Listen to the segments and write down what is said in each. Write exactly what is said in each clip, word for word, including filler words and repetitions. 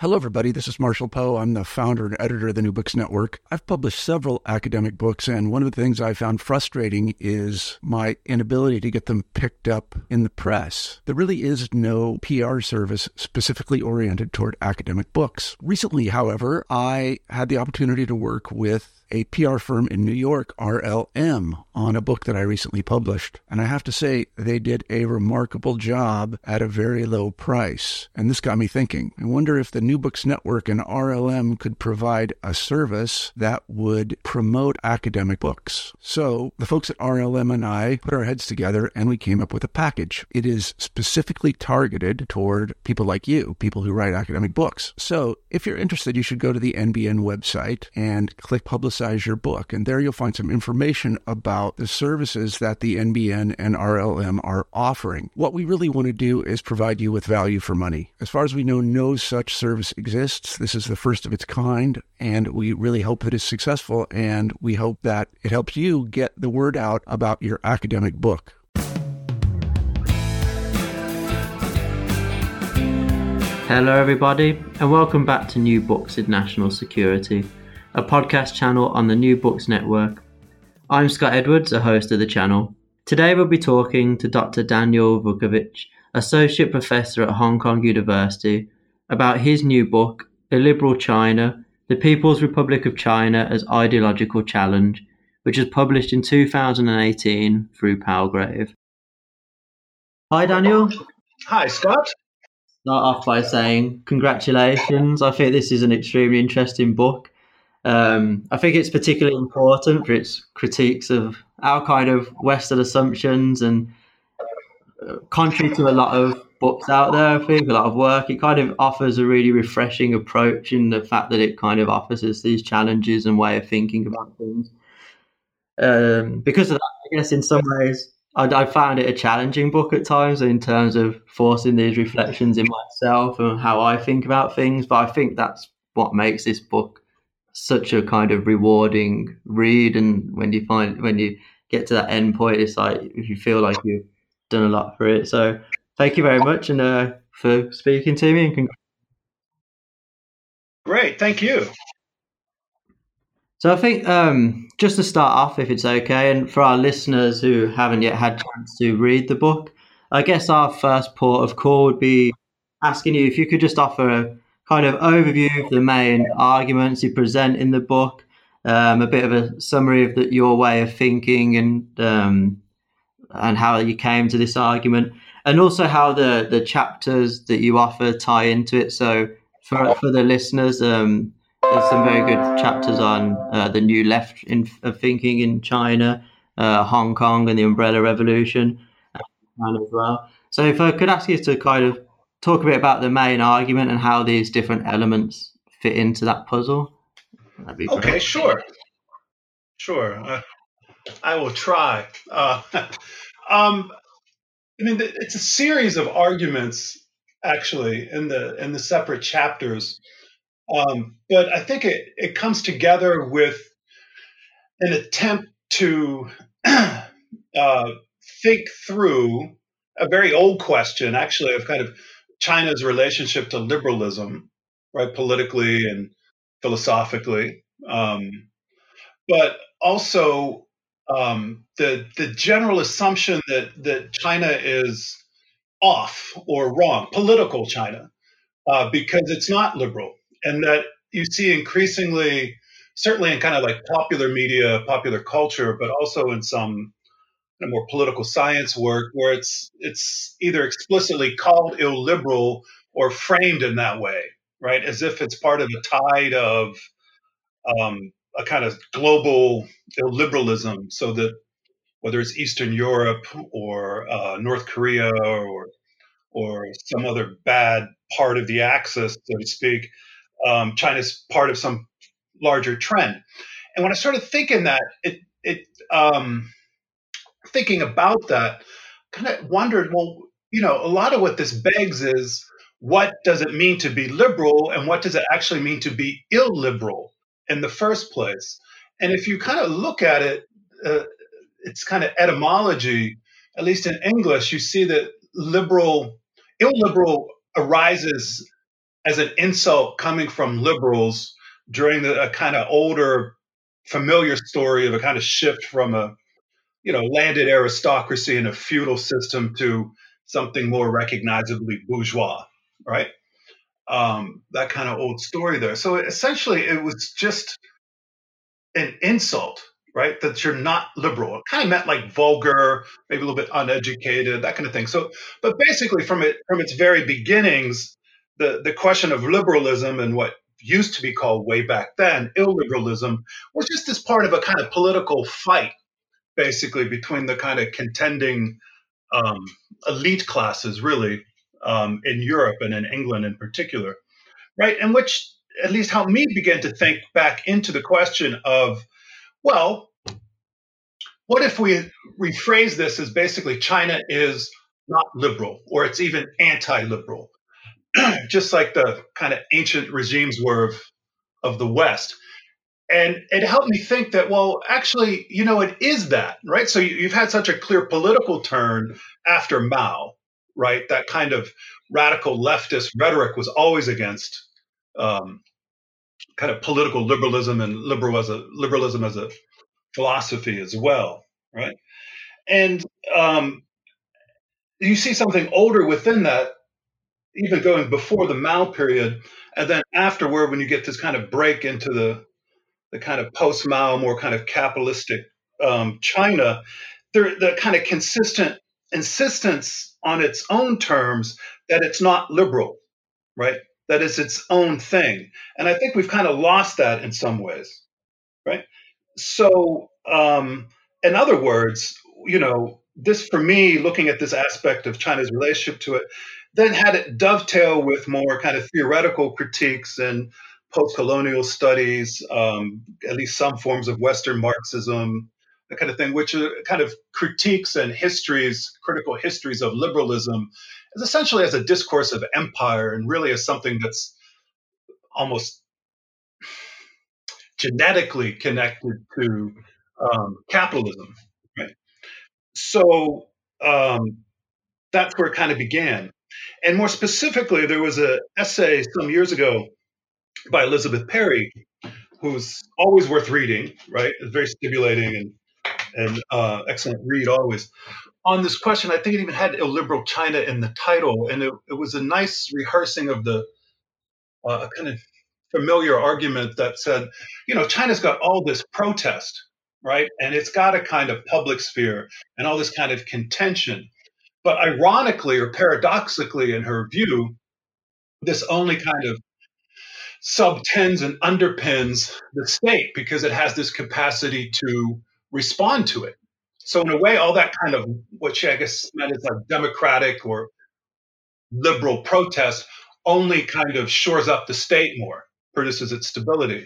Hello, everybody. This is Marshall Poe. I'm the founder and editor of the New Books Network. I've published several academic books, and one of the things I found frustrating is my inability to get them picked up in the press. There really is no P R service specifically oriented toward academic books. Recently, however, I had the opportunity to work with a P R firm in New York, R L M, on a book that I recently published. And I have to say, they did a remarkable job at a very low price. And this got me thinking. I wonder if the New Books Network and R L M could provide a service that would promote academic books. So the folks at R L M and I put our heads together and we came up with a package. It is specifically targeted toward people like you, people who write academic books. So if you're interested, you should go to the N B N website and click Publicize your book. And there you'll find some information about the services that the N B N and R L M are offering. What we really want to do is provide you with value for money. As far as we know, no such service exists. This is the first of its kind, and we really hope that it's successful, and we hope that it helps you get the word out about your academic book. Hello everybody, and welcome back to New Books in National Security, a podcast channel on the New Books Network. I'm Scott Edwards, a host of the channel. Today we'll be talking to Doctor Daniel Vukovich, Associate Professor at Hong Kong University, about his new book, Illiberal China, The People's Republic of China as Ideological Challenge, which was published in two thousand eighteen through Palgrave. Hi Daniel. Hi Scott. Start off by saying congratulations. I think this is an extremely interesting book. Um, I think it's particularly important for its critiques of our kind of Western assumptions, and uh, contrary to a lot of books out there, I think, a lot of work, it kind of offers a really refreshing approach in the fact that it kind of offers us these challenges and way of thinking about things. Um, because of that, I guess in some ways, I, I found it a challenging book at times in terms of forcing these reflections in myself and how I think about things. But I think that's what makes this book such a kind of rewarding read, and when you find when you get to that end point, it's like you feel like you've done a lot for it. So thank you very much, and uh, for speaking to me. And congr- Great, thank you. so I think um, just to start off, if it's okay, and for our listeners who haven't yet had a chance to read the book, I guess our first port of call would be asking you if you could just offer a kind of overview of the main arguments you present in the book, um, a bit of a summary of the, your way of thinking, and um, and how you came to this argument, and also how the, the chapters that you offer tie into it. So for for the listeners, um, there's some very good chapters on uh, the new left in, of thinking in China, uh, Hong Kong, and the Umbrella Revolution, and as well. So if I could ask you to kind of talk a bit about the main argument and how these different elements fit into that puzzle. That'd be great. Okay, sure. Sure. Uh, I will try. Uh, um, I mean, it's a series of arguments, actually, in the in the separate chapters. Um, but I think it, it comes together with an attempt to uh, think through a very old question, actually, of kind of China's relationship to liberalism, right, politically and philosophically, um, but also um, the the general assumption that that China is off or wrong, political China, uh, because it's not liberal, and that you see increasingly, certainly in kind of like popular media, popular culture, but also in some more political science work, where it's it's either explicitly called illiberal or framed in that way, right? As if it's part of a tide of um, a kind of global illiberalism, so that whether it's Eastern Europe or uh, North Korea or or some other bad part of the axis, so to speak, um, China's part of some larger trend. And when I started thinking that, it it um, thinking about that, kind of wondered, well, you know, a lot of what this begs is, what does it mean to be liberal, and what does it actually mean to be illiberal in the first place? And if you kind of look at it, uh, it's kind of etymology, at least in English, you see that liberal, illiberal arises as an insult coming from liberals during the a kind of older familiar story of a kind of shift from a you know landed aristocracy and a feudal system to something more recognizably bourgeois, right? Um, that kind of old story there. So essentially, it was just an insult, right? That you're not liberal. It kind of meant like vulgar, maybe a little bit uneducated, that kind of thing. So, but basically, from it from its very beginnings, the the question of liberalism and what used to be called way back then illiberalism was just this part of a kind of political fight, basically between the kind of contending um, elite classes, really, um, in Europe and in England in particular, right? And which at least helped me begin to think back into the question of, well, what if we rephrase this as basically China is not liberal or it's even anti liberal, just like the kind of ancient regimes were of, of the West? And it helped me think that, well, actually, you know, it is that, right? So you, you've had such a clear political turn after Mao, right? That kind of radical leftist rhetoric was always against um, kind of political liberalism and liberal as a liberalism as a philosophy as well, right? And um, you see something older within that, even going before the Mao period, and then afterward, when you get this kind of break into the the kind of post Mao, more kind of capitalistic um, China, there, the kind of consistent insistence on its own terms that it's not liberal, right? That it's its own thing. And I think we've kind of lost that in some ways, right? So, um, in other words, you know, this for me, looking at this aspect of China's relationship to it, then had it dovetail with more kind of theoretical critiques and post-colonial studies, um, at least some forms of Western Marxism, that kind of thing, which are kind of critiques and histories, critical histories of liberalism, as essentially as a discourse of empire and really as something that's almost genetically connected to um, capitalism. Right? So um, that's where it kind of began. And more specifically, there was an essay some years ago by Elizabeth Perry, who's always worth reading, right? It's very stimulating and, and uh, excellent read always. On this question, I think it even had illiberal China in the title, and it, it was a nice rehearsing of the uh, kind of familiar argument that said, you know, China's got all this protest, right? And it's got a kind of public sphere and all this kind of contention. But ironically or paradoxically, in her view, this only kind of subtends and underpins the state because it has this capacity to respond to it. So in a way, all that kind of what she I guess meant is like democratic or liberal protest only kind of shores up the state more, produces its stability.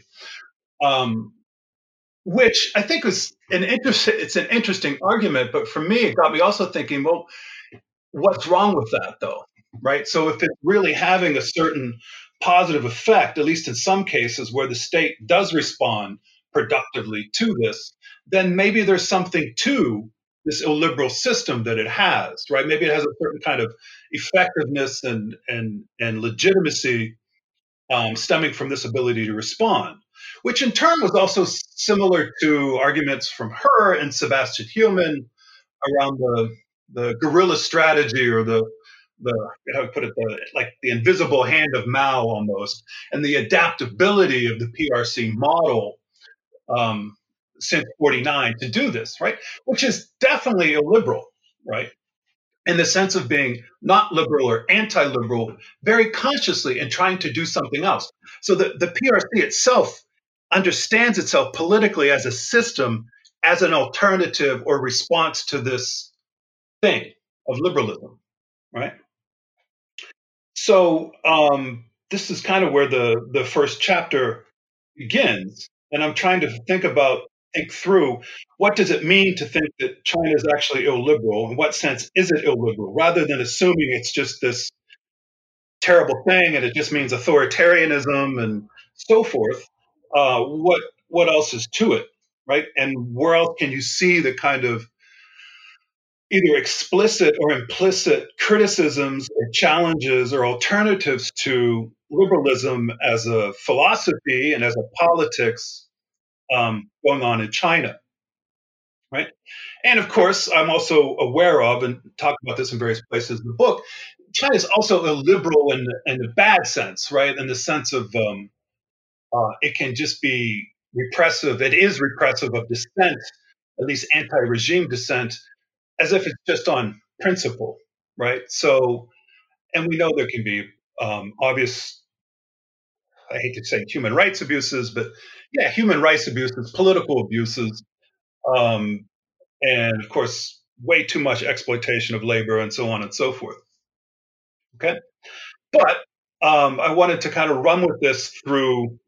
Um, which I think is an interest. It's an interesting argument, but for me, it got me also thinking. Well, what's wrong with that, though? Right. So if it's really having a certain positive effect, at least in some cases where the state does respond productively to this, then maybe there's something to this illiberal system that it has, right? Maybe it has a certain kind of effectiveness and and and legitimacy um, stemming from this ability to respond, which in turn was also similar to arguments from her and Sebastian Human around the the guerrilla strategy or the the how to put it the like the invisible hand of Mao almost, and the adaptability of the P R C model um, since forty-nine to do this, right? Which is definitely illiberal, right? In the sense of being not liberal or anti-liberal, very consciously and trying to do something else. So the, the P R C itself understands itself politically as a system, as an alternative or response to this thing of liberalism, right? So um, this is kind of where the the first chapter begins, and I'm trying to think about think through what does it mean to think that China is actually illiberal. In what sense is it illiberal? Rather than assuming it's just this terrible thing and it just means authoritarianism and so forth. Uh, what what else is to it, right? And where else can you see the kind of either explicit or implicit criticisms or challenges or alternatives to liberalism as a philosophy and as a politics um, going on in China, right? And of course, I'm also aware of and talk about this in various places in the book. China is also illiberal in, in a bad sense, right? In the sense of um, uh, it can just be repressive. It is repressive of dissent, at least anti-regime dissent, as if it's just on principle, right? So, and we know there can be um, obvious, I hate to say human rights abuses, but yeah, human rights abuses, political abuses, um, and of course, way too much exploitation of labor and so on and so forth. Okay. But um, I wanted to kind of run with this through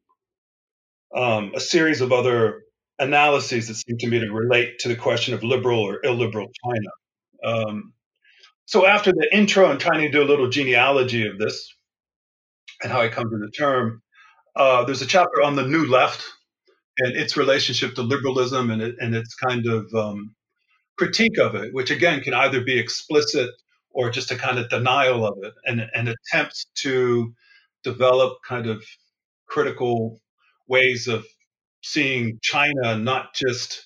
um, a series of other analyses that seem to me to relate to the question of liberal or illiberal China. Um, so after the intro and trying to do a little genealogy of this and how I come to the term, uh, there's a chapter on the New Left and its relationship to liberalism and, it, and its kind of um, critique of it, which again can either be explicit or just a kind of denial of it and, and attempts to develop kind of critical ways of seeing China not just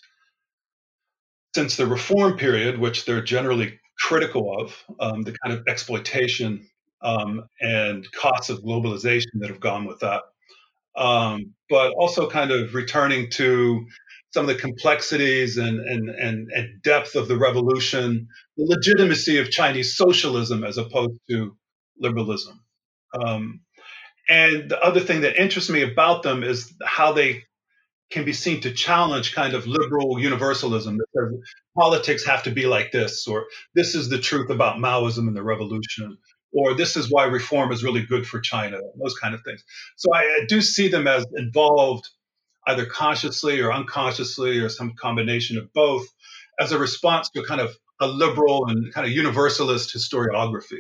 since the reform period, which they're generally critical of, um, the kind of exploitation um, and costs of globalization that have gone with that, um, but also kind of returning to some of the complexities and, and, and, and depth of the revolution, the legitimacy of Chinese socialism as opposed to liberalism. Um, and the other thing that interests me about them is how they can be seen to challenge kind of liberal universalism that says politics have to be like this, or this is the truth about Maoism and the revolution, or this is why reform is really good for China, those kind of things. So I, I do see them as involved either consciously or unconsciously or some combination of both as a response to kind of a liberal and kind of universalist historiography.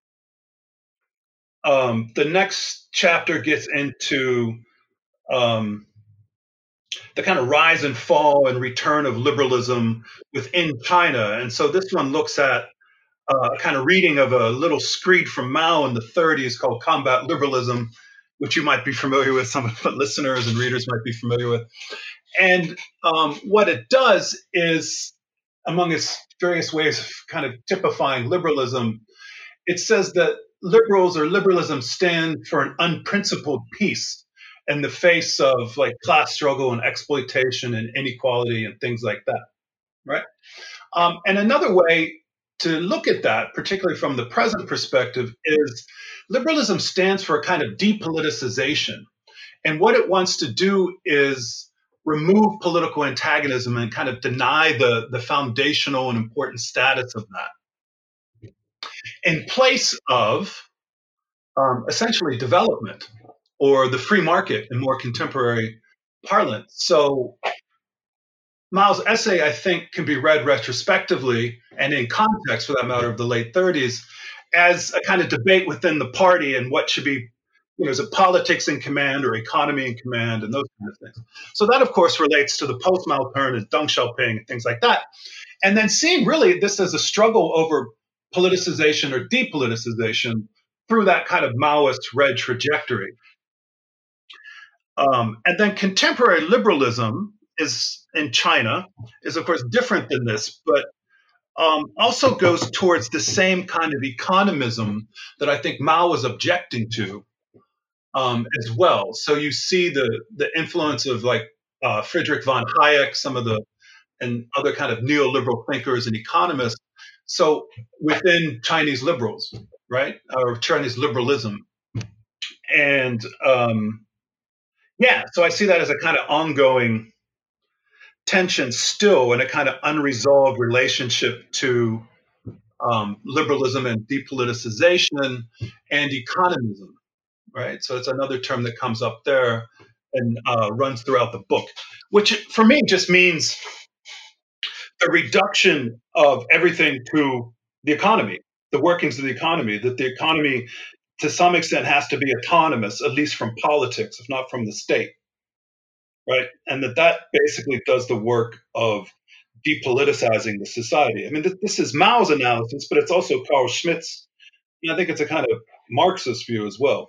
Um, the next chapter gets into um, the kind of rise and fall and return of liberalism within China. And so this one looks at uh, a kind of reading of a little screed from Mao in the thirties called Combat Liberalism, which you might be familiar with, some of the listeners and readers might be familiar with. And um, what it does is, among its various ways of kind of typifying liberalism, it says that liberals or liberalism stand for an unprincipled peace in the face of like class struggle and exploitation and inequality and things like that, right? Um, and another way to look at that, particularly from the present perspective, is liberalism stands for a kind of depoliticization. And what it wants to do is remove political antagonism and kind of deny the, the foundational and important status of that in place of um, essentially development or the free market in more contemporary parlance. So Mao's essay, I think, can be read retrospectively and in context, for that matter, of the late thirties, as a kind of debate within the party and what should be, you know, is it politics in command or economy in command and those kind of things. So that, of course, relates to the post-Mao turn and Deng Xiaoping and things like that. And then seeing really this as a struggle over politicization or depoliticization through that kind of Maoist red trajectory. Um, and then contemporary liberalism is in China is, of course, different than this, but um, also goes towards the same kind of economism that I think Mao was objecting to um, as well. So you see the the influence of like uh, Friedrich von Hayek, some of the and other kind of neoliberal thinkers and economists. So within Chinese liberals, right, or Chinese liberalism, and um, yeah, so I see that as a kind of ongoing tension still and a kind of unresolved relationship to um, liberalism and depoliticization and economism, right? So it's another term that comes up there and uh, runs throughout the book, which for me just means the reduction of everything to the economy, the workings of the economy, that the economy to some extent has to be autonomous, at least from politics, if not from the state. Right, and that that basically does the work of depoliticizing the society. I mean, this, this is Mao's analysis, but it's also Carl Schmitt's. And I think it's a kind of Marxist view as well.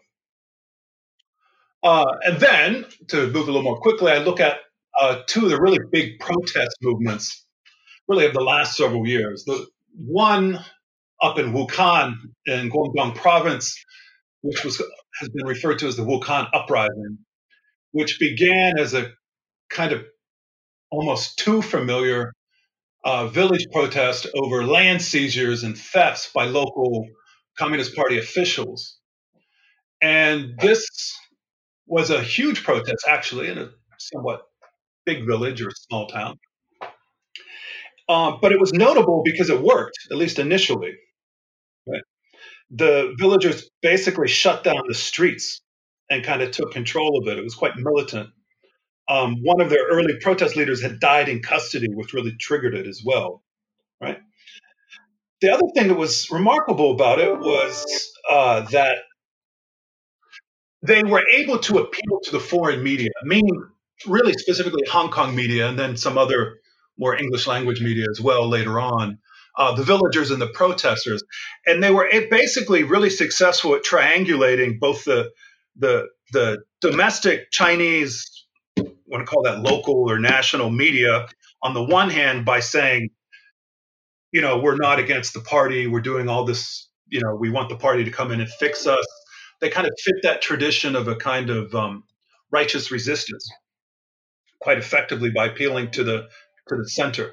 Uh, and then, to move a little more quickly, I look at uh, two of the really big protest movements, really of the last several years. The one up in Wuhan in Guangdong province, which was has been referred to as the Wuhan Uprising, which began as a kind of almost too familiar uh, village protest over land seizures and thefts by local Communist Party officials. And this was a huge protest, actually, in a somewhat big village or small town. Uh, but it was notable because it worked, at least initially. Right? The villagers basically shut down the streets and kind of took control of it. It was quite militant. Um, one of their early protest leaders had died in custody, which really triggered it as well. Right. The other thing that was remarkable about it was uh, that they were able to appeal to the foreign media, meaning really specifically Hong Kong media and then some other more English language media as well later on, uh, the villagers and the protesters. And they were basically really successful at triangulating both the, the, the domestic Chinese, I want to call that local or national media, on the one hand by saying, you know, we're not against the party, we're doing all this, you know, we want the party to come in and fix us. They kind of fit that tradition of a kind of um, righteous resistance quite effectively by appealing to the to the center.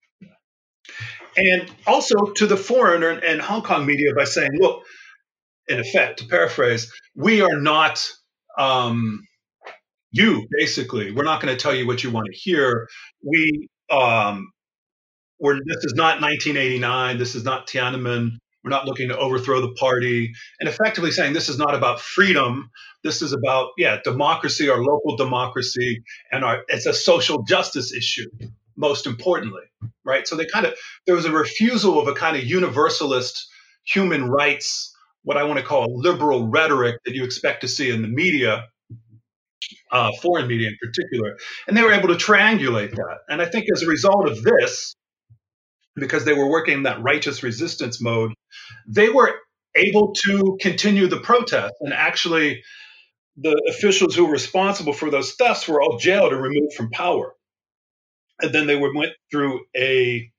And also to the foreigner and Hong Kong media by saying, look, in effect, to paraphrase, we are not um, you, basically. We're not going to tell you what you want to hear. We, um, we're, this is not nineteen eighty-nine. This is not Tiananmen. We're not looking to overthrow the party, and effectively saying this is not about freedom. This is about, yeah, democracy, our local democracy, and our, it's a social justice issue, most importantly, right? So they kind of, there was a refusal of a kind of universalist human rights, what I want to call liberal rhetoric that you expect to see in the media, uh, foreign media in particular, and they were able to triangulate that. And I think as a result of this, because they were working in that righteous resistance mode, they were able to continue the protest. And actually, the officials who were responsible for those thefts were all jailed and removed from power. And then they were, went through a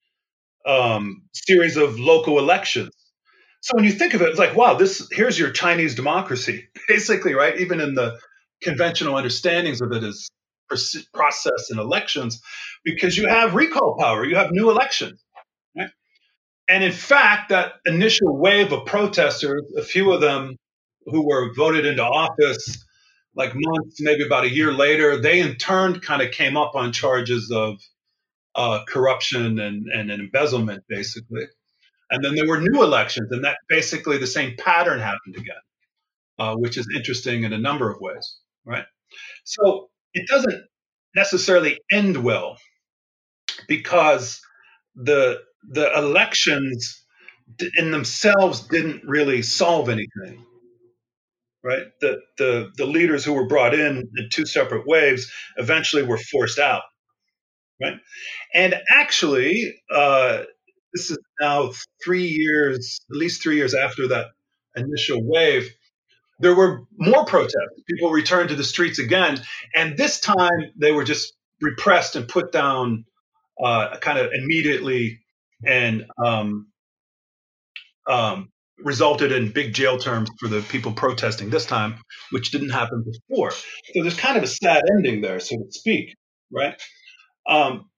um, series of local elections. So when you think of it, it's like, wow, this here's your Chinese democracy, basically, right? Even in the conventional understandings of it as process and elections, because you have recall power, you have new elections. Right? And in fact, that initial wave of protesters, a few of them who were voted into office like months, maybe about a year later, they in turn kind of came up on charges of uh, corruption and, and embezzlement, basically. And then there were new elections, and that basically the same pattern happened again, uh, which is interesting in a number of ways, right? So it doesn't necessarily end well because the the elections in themselves didn't really solve anything, right? The the the leaders who were brought in in two separate waves eventually were forced out, right? And actually, uh, this is now three years, at least three years after that initial wave. There were more protests. People returned to the streets again, and this time they were just repressed and put down uh, kind of immediately, and um, um, resulted in big jail terms for the people protesting this time, which didn't happen before. So there's kind of a sad ending there, so to speak, right? Um,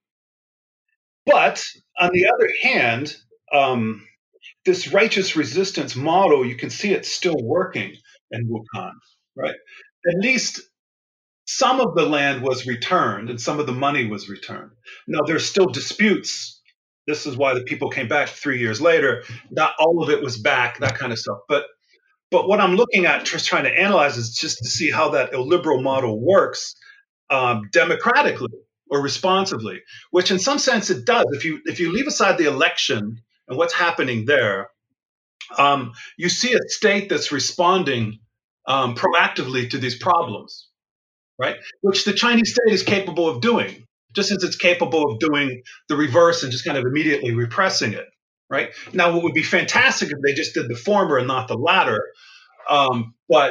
but on the other hand, um, this righteous resistance model, you can see it's still working in Wuhan, right? At least some of the land was returned and some of the money was returned. Now, there's still disputes. This is why the people came back three years later. Not all of it was back, that kind of stuff. But but what I'm looking at, just trying to analyze, is just to see how that illiberal model works um, democratically or responsively, which in some sense it does. If you if you leave aside the election and what's happening there, um, you see a state that's responding um, proactively to these problems, right? Which the Chinese state is capable of doing. just as it's capable of doing the reverse and just kind of immediately repressing it, right? Now, what would be fantastic if they just did the former and not the latter, um, but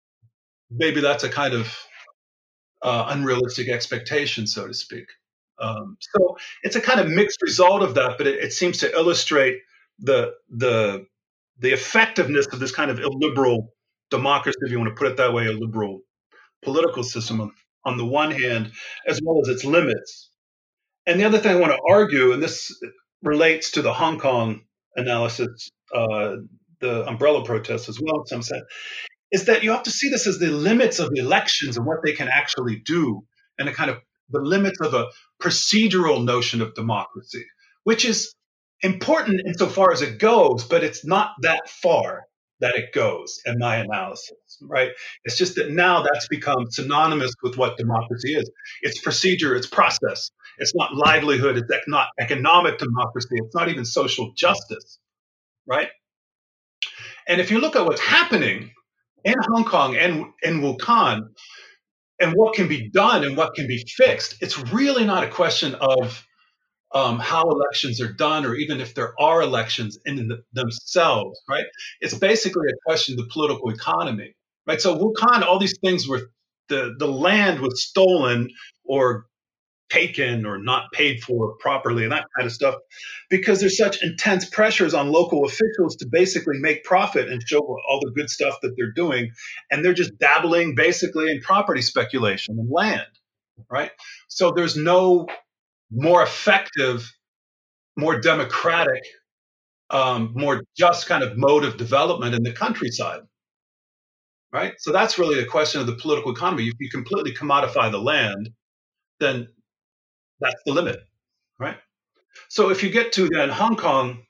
maybe that's a kind of uh, unrealistic expectation, so to speak. Um, so it's a kind of mixed result of that, but it, it seems to illustrate the the the effectiveness of this kind of illiberal democracy, if you want to put it that way, a liberal political system on, on the one hand, as well as its limits. And the other thing I want to argue, and this relates to the Hong Kong analysis, uh, the umbrella protests as well, in some sense, is that you have to see this as the limits of the elections and what they can actually do, and a kind of the limits of a procedural notion of democracy, which is important insofar as it goes, but it's not that far that it goes in my analysis, right? It's just that now that's become synonymous with what democracy is. It's procedure, it's process. It's not livelihood, it's not economic democracy, it's not even social justice, right? And if you look at what's happening in Hong Kong and in Wuhan, and what can be done and what can be fixed, it's really not a question of um, how elections are done, or even if there are elections in the, themselves, right? It's basically a question of the political economy, right? So Wuhan, all these things were, the, the land was stolen or taken or not paid for properly and that kind of stuff, because there's such intense pressures on local officials to basically make profit and show all the good stuff that they're doing. And they're just dabbling basically in property speculation and land, right? So there's no more effective, more democratic, um, more just kind of mode of development in the countryside, right? So that's really a question of the political economy. If you completely commodify the land, then that's the limit, right? So if you get to then Hong Kong,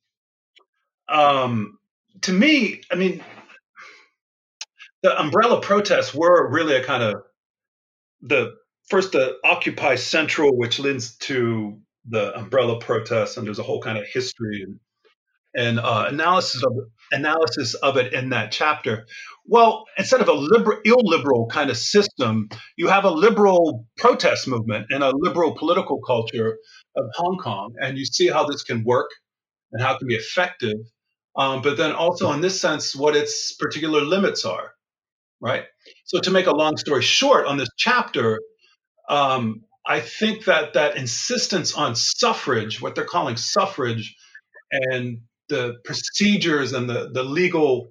um, to me, I mean, the umbrella protests were really a kind of the first the Occupy Central, which leads to the umbrella protests, and there's a whole kind of history and, and uh, analysis of analysis of it in that chapter. Well, instead of a liberal, illiberal kind of system, you have a liberal protest movement and a liberal political culture of Hong Kong, and you see how this can work and how it can be effective, um, but then also in this sense, what its particular limits are, right? So to make a long story short on this chapter, um, I think that that insistence on suffrage, what they're calling suffrage, and the procedures and the, the legal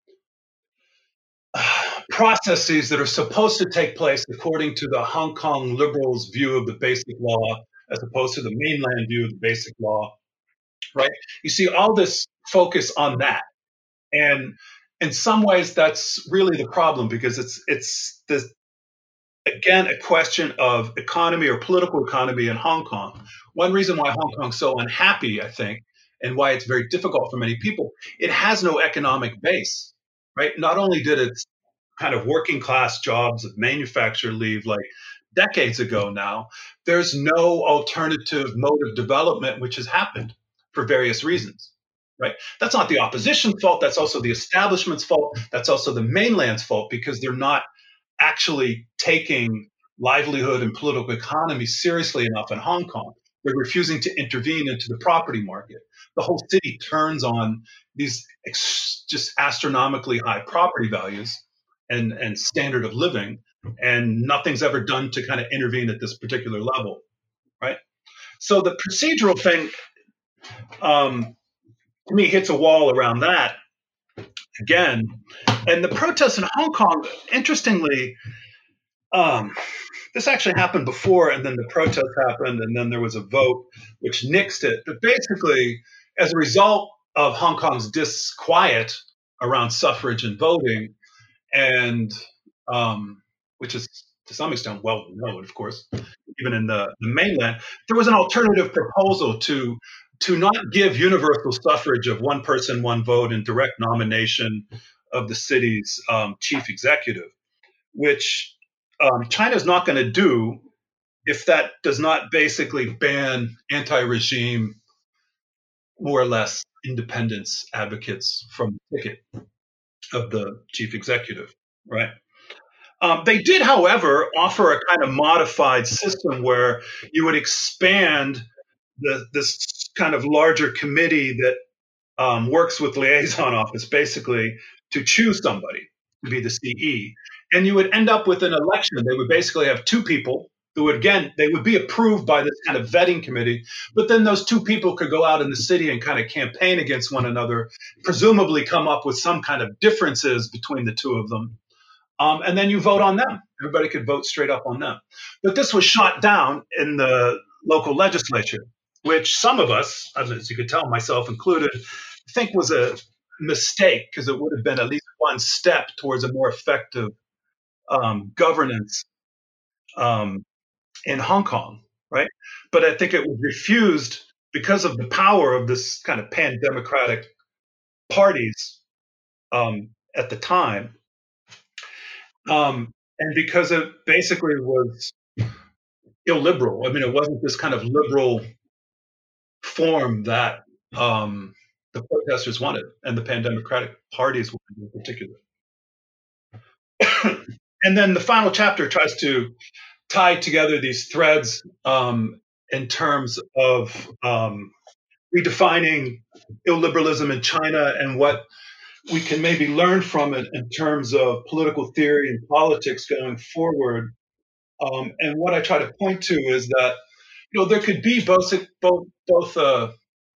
uh, processes that are supposed to take place according to the Hong Kong liberals' view of the basic law, as opposed to the mainland view of the basic law, right? You see all this focus on that. And in some ways, that's really the problem, because it's it's this, again, a question of economy or political economy in Hong Kong. One reason why Hong Kong's so unhappy, I think, and why it's very difficult for many people, it has no economic base, right? Not only did its kind of working class jobs of manufacture leave like decades ago now, there's no alternative mode of development which has happened for various reasons, right? That's not the opposition's fault. That's also the establishment's fault. That's also the mainland's fault, because they're not actually taking livelihood and political economy seriously enough in Hong Kong. They're refusing to intervene into the property market. The whole city turns on these ex- just astronomically high property values and, and standard of living, and nothing's ever done to kind of intervene at this particular level, right? So the procedural thing, um, to me, hits a wall around that again. And the protests in Hong Kong, interestingly, um, this actually happened before, and then the protest happened, and then there was a vote which nixed it. But basically, as a result of Hong Kong's disquiet around suffrage and voting, and um, which is to some extent well known, of course, even in the, the mainland, there was an alternative proposal to to not give universal suffrage of one person, one vote and direct nomination of the city's um, chief executive, which um, China's not going to do if that does not basically ban anti-regime, more or less independence advocates from the ticket of the chief executive, right? Um, they did, however, offer a kind of modified system where you would expand the, this kind of larger committee that um, works with liaison office, basically, to choose somebody to be the C E. And you would end up with an election. They would basically have two people who would, again, they would be approved by this kind of vetting committee, but then those two people could go out in the city and kind of campaign against one another, presumably come up with some kind of differences between the two of them. Um, and then you vote on them. Everybody could vote straight up on them. But this was shot down in the local legislature, which some of us, as you could tell, myself included, think was a mistake, because it would have been at least one step towards a more effective um, governance um, in Hong Kong, right? But I think it was refused because of the power of this kind of pan-democratic parties um, at the time. Um, and because it basically was illiberal. I mean, it wasn't this kind of liberal form that um, the protesters wanted, and the pan-democratic parties wanted in particular. And then the final chapter tries to tie together these threads um, in terms of um, redefining illiberalism in China and what we can maybe learn from it in terms of political theory and politics going forward. Um, and what I try to point to is that, you know, there could be both both both uh,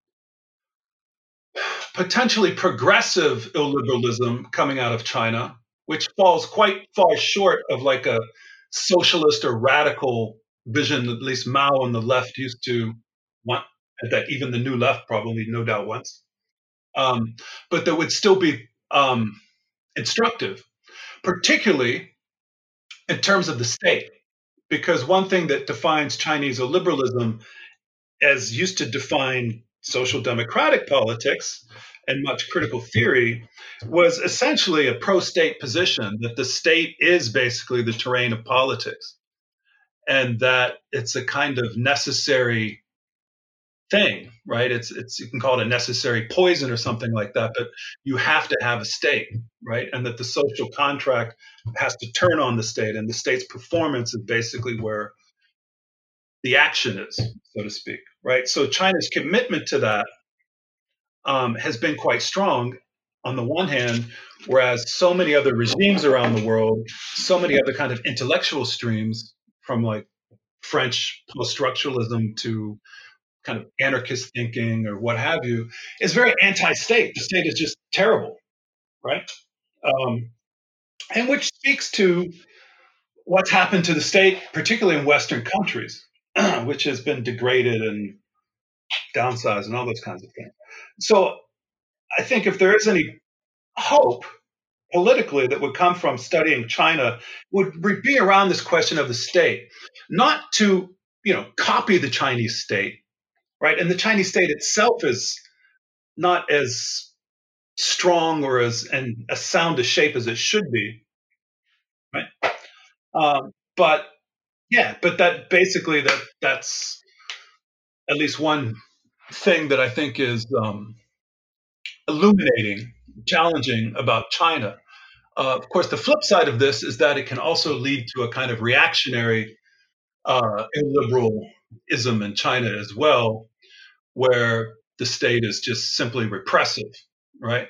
potentially progressive illiberalism coming out of China, which falls quite far short of like a socialist or radical vision that at least Mao and the left used to want, that even the new left probably no doubt wants. Um, but that would still be um, instructive, particularly in terms of the state. Because one thing that defines Chinese illiberalism, as used to define social democratic politics and much critical theory, was essentially a pro-state position, that the state is basically the terrain of politics, and that it's a kind of necessary thing, right? It's it's you can call it a necessary poison or something like that, but you have to have a state, right? And that the social contract has to turn on the state, and the state's performance is basically where the action is, so to speak, right? So China's commitment to that um, has been quite strong on the one hand, whereas so many other regimes around the world, so many other kind of intellectual streams, from like French post-structuralism to kind of anarchist thinking or what have you, is very anti-state. The state is just terrible, right? Um, and which speaks to what's happened to the state, particularly in Western countries, which has been degraded and downsized and all those kinds of things. So I think if there is any hope politically that would come from studying China, would be around this question of the state, not to, you know, copy the Chinese state, right? And the Chinese state itself is not as strong or as and as sound a shape as it should be, right? Um, but yeah, but that basically that that's at least one thing that I think is um, illuminating, challenging about China. Uh, of course, the flip side of this is that it can also lead to a kind of reactionary uh, illiberalism in China as well, where the state is just simply repressive, right?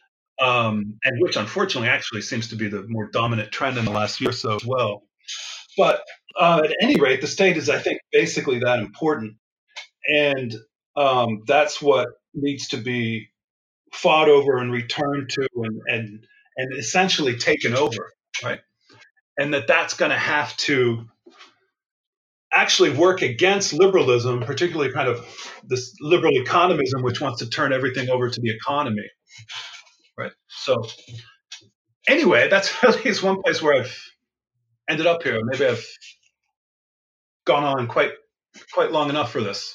Um, and which unfortunately actually seems to be the more dominant trend in the last year or so as well. But uh, at any rate, the state is, I think, basically that important. And um, that's what needs to be fought over and returned to and, and, and essentially taken over, right? And that that's going to have to actually work against liberalism, particularly kind of this liberal economism, which wants to turn everything over to the economy, right? So anyway, that's at least one place where I've ended up here. Maybe I've gone on quite quite long enough for this.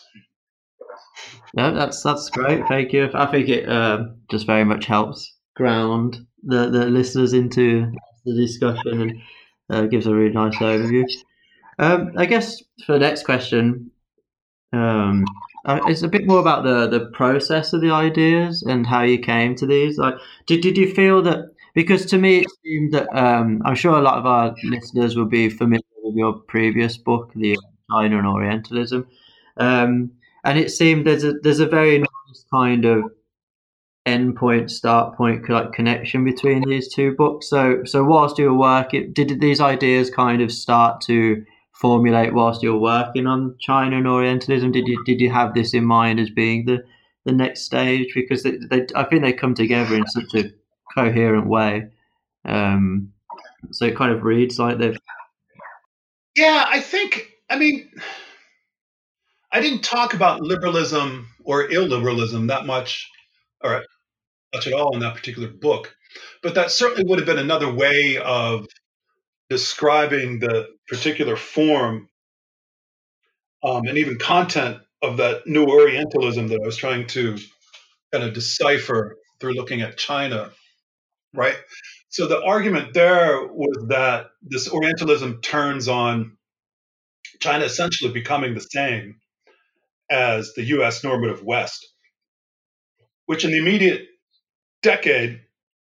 No, that's that's great. Thank you. I think it uh, just very much helps ground the, the listeners into the discussion and uh, gives a really nice overview. Um, I guess for the next question, um, uh, it's a bit more about the, the process of the ideas and how you came to these. Like, did did you feel that Because to me, it seemed that um, I'm sure a lot of our listeners will be familiar with your previous book, The China and Orientalism, um, and it seemed there's a there's a very nice kind of end point, start point, like connection between these two books. So, so whilst you were working, did these ideas kind of start to formulate whilst you were working on China and Orientalism? Did you did you have this in mind as being the the next stage? Because they, they I think they come together in such a coherent way. Um, so it kind of reads like they've. Yeah, I think. I mean, I didn't talk about liberalism or illiberalism that much, or much at all in that particular book, but that certainly would have been another way of describing the particular form um, and even content of that new Orientalism that I was trying to kind of decipher through looking at China, right? So the argument there was that this Orientalism turns on China essentially becoming the same as the U S normative West, which in the immediate decade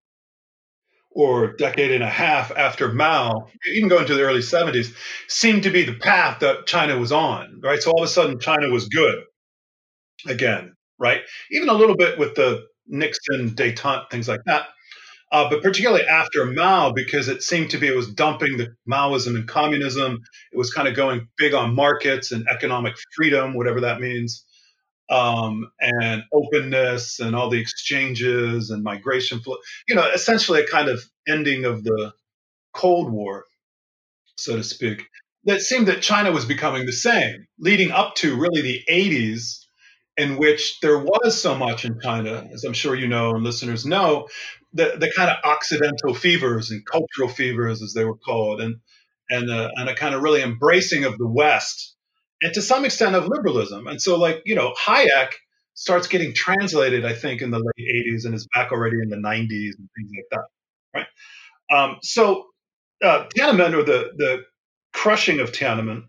or decade and a half after Mao, even going to the early seventies, seemed to be the path that China was on, right? So all of a sudden, China was good again, right? Even a little bit with the Nixon, détente, things like that. Uh, but particularly after Mao, because it seemed to be it was dumping the Maoism and communism. It was kind of going big on markets and economic freedom, whatever that means, um, and openness and all the exchanges and migration flow. You know, essentially a kind of ending of the Cold War, so to speak. That seemed that China was becoming the same, leading up to really the eighties, in which there was so much in China, as I'm sure you know and listeners know, the, the kind of Occidental fevers and cultural fevers, as they were called, and and a, and a kind of really embracing of the West, and to some extent of liberalism. And so, like, you know, Hayek starts getting translated, I think, in the late eighties and is back already in the nineties and things like that, right? Um, so uh, Tiananmen, or the, the crushing of Tiananmen,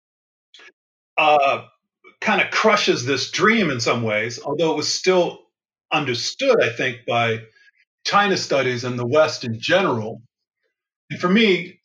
uh, kind of crushes this dream in some ways, although it was still understood, I think, by China studies and the West in general. And for me,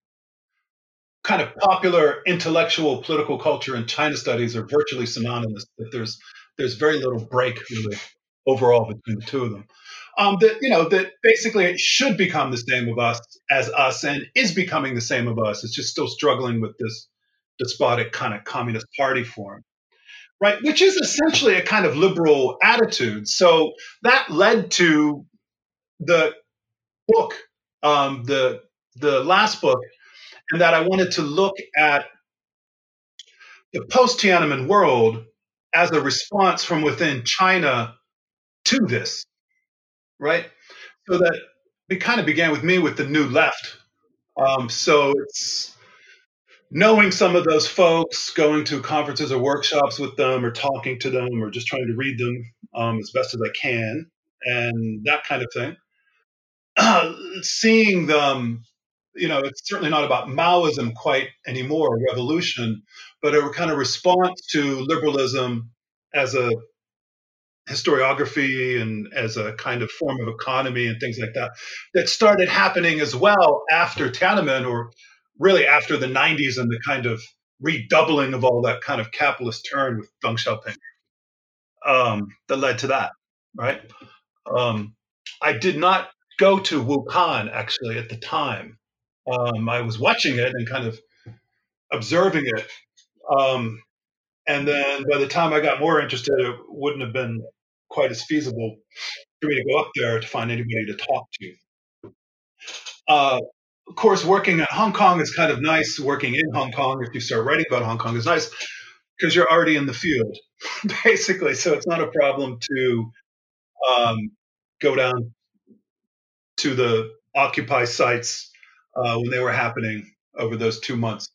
kind of popular intellectual political culture and China studies are virtually synonymous. That there's there's very little break really overall between the two of them. Um, that you know that basically it should become the same of us as us, and is becoming the same of us. It's just still struggling with this despotic kind of communist party form, right? Which is essentially a kind of liberal attitude. So that led to the book, um, the the last book, and that I wanted to look at the post Tiananmen world as a response from within China to this, right? So that it kind of began with me with the New Left. Um, so it's knowing some of those folks, going to conferences or workshops with them, or talking to them, or just trying to read them um, as best as I can, and that kind of thing. Uh, seeing them, you know, it's certainly not about Maoism quite anymore, revolution, but a kind of response to liberalism as a historiography and as a kind of form of economy and things like that, that started happening as well after Tiananmen, or really after the nineties, and the kind of redoubling of all that kind of capitalist turn with Deng Xiaoping um, that led to that, right? Um, I did not go to Wuhan actually at the time. Um, I was watching it and kind of observing it. Um, and then by the time I got more interested, it wouldn't have been quite as feasible for me to go up there to find anybody to talk to. Uh, of course, working at Hong Kong is kind of nice. Working in Hong Kong, if you start writing about Hong Kong, is nice because you're already in the field, basically. So it's not a problem to um, go down to the Occupy sites uh, when they were happening over those two months.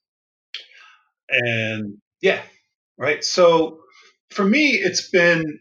And yeah, right. So for me, it's been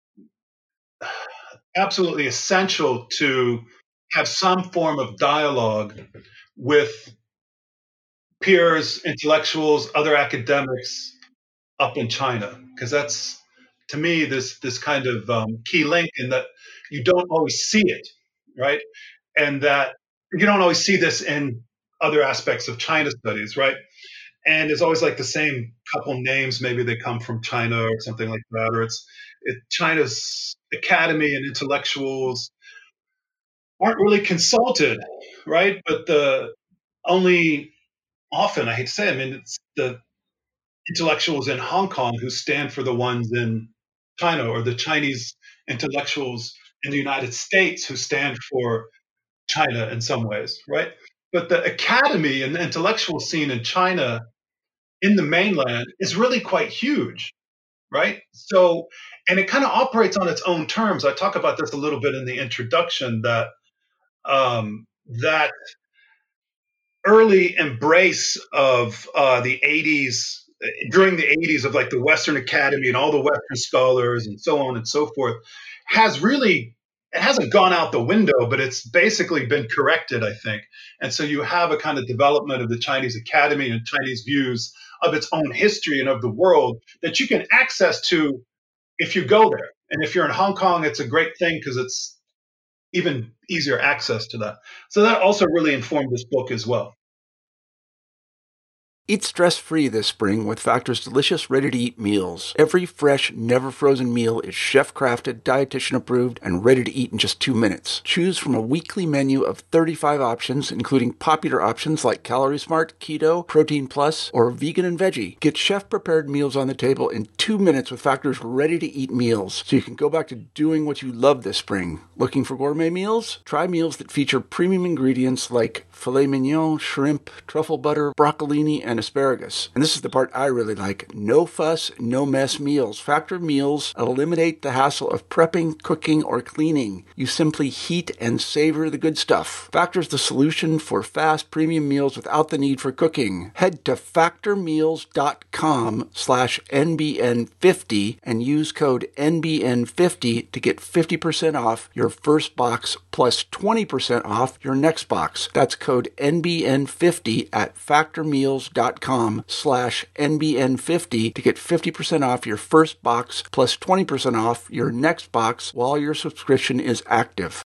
absolutely essential to have some form of dialogue with peers, intellectuals, other academics up in China, because that's, to me, this this kind of um, key link in that you don't always see it, right? and that you don't always see this in other aspects of China studies, right? And it's always like the same couple names. Maybe they come from China or something like that, or it's it, China's academy and intellectuals aren't really consulted, right? But the only often, I hate to say it, I mean, it's the intellectuals in Hong Kong who stand for the ones in China, or the Chinese intellectuals in the United States who stand for China in some ways, right? But the academy and the intellectual scene in China, in the mainland, is really quite huge, right? So, and it kind of operates on its own terms. I talk about this a little bit in the introduction, that um, that early embrace of uh, the eighties, during the eighties, of like the Western Academy and all the Western scholars and so on and so forth, has really, it hasn't gone out the window, but it's basically been corrected, I think. And so you have a kind of development of the Chinese Academy and Chinese views of its own history and of the world that you can access to if you go there. And if you're in Hong Kong, it's a great thing because it's even easier access to that. So that also really informed this book as well. Eat stress-free this spring with Factor's delicious, ready-to-eat meals. Every fresh, never-frozen meal is chef-crafted, dietitian-approved, and ready to eat in just two minutes. Choose from a weekly menu of thirty-five options, including popular options like Calorie Smart, Keto, Protein Plus, or Vegan and Veggie. Get chef-prepared meals on the table in two minutes with Factor's ready-to-eat meals, so you can go back to doing what you love this spring. Looking for gourmet meals? Try meals that feature premium ingredients like filet mignon, shrimp, truffle butter, broccolini, and asparagus. And this is the part I really like. No fuss, no mess meals. Factor meals eliminate the hassle of prepping, cooking, or cleaning. You simply heat and savor the good stuff. Factor's the solution for fast premium meals without the need for cooking. Head to factormeals.com slash NBN50 and use code N B N fifty to get fifty percent off your first box plus twenty percent off your next box. That's code N B N fifty at factormeals.com slash N B N fifty to get fifty percent off your first box plus twenty percent off your next box while your subscription is active.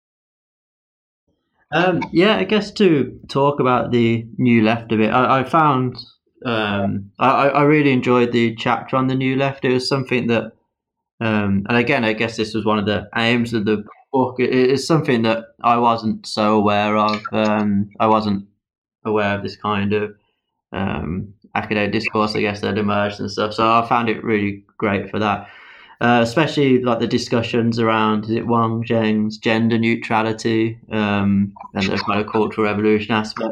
Um, yeah, I guess to talk about the New Left a bit, I, I found um, I, I really enjoyed the chapter on the New Left. It was something that, um, and again, I guess this was one of the aims of the book. It is something that I wasn't so aware of. Um, I wasn't aware of this kind of um, academic discourse, I guess, that emerged and stuff. So I found it really great for that, uh, especially like the discussions around, is it Wang Zheng's gender neutrality um, and the kind of cultural revolution aspect.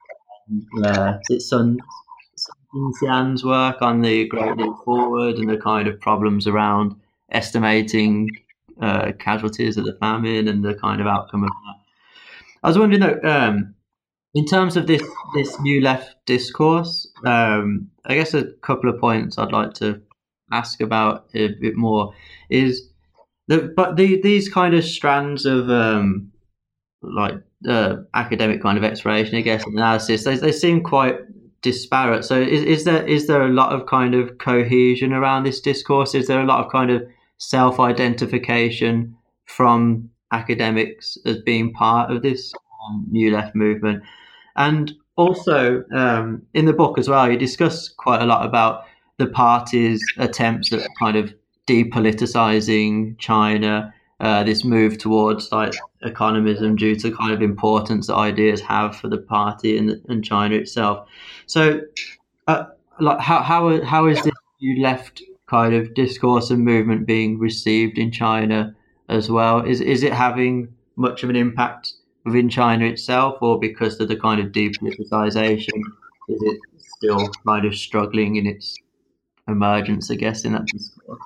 Uh, it's Sun Xian's work on the Great Leap Forward and the kind of problems around estimating uh, casualties of the famine and the kind of outcome of that. I was wondering though, um, in terms of this this New Left discourse, um, I guess a couple of points I'd like to ask about a bit more is the but the these kind of strands of um, like uh, academic kind of exploration, I guess, analysis, they they seem quite disparate. So is is there is there a lot of kind of cohesion around this discourse? Is there a lot of kind of self-identification from academics as being part of this um, New Left movement? And also um, in the book as well, you discuss quite a lot about the party's attempts at kind of depoliticizing China, uh, this move towards like economism due to kind of importance that ideas have for the party and, and China itself. So uh, like how, how, how is this New Left kind of discourse and movement being received in China as well? Is, is it having much of an impact within China itself, or because of the kind of depoliticization, is it still kind of struggling in its emergence, I guess, in that discourse?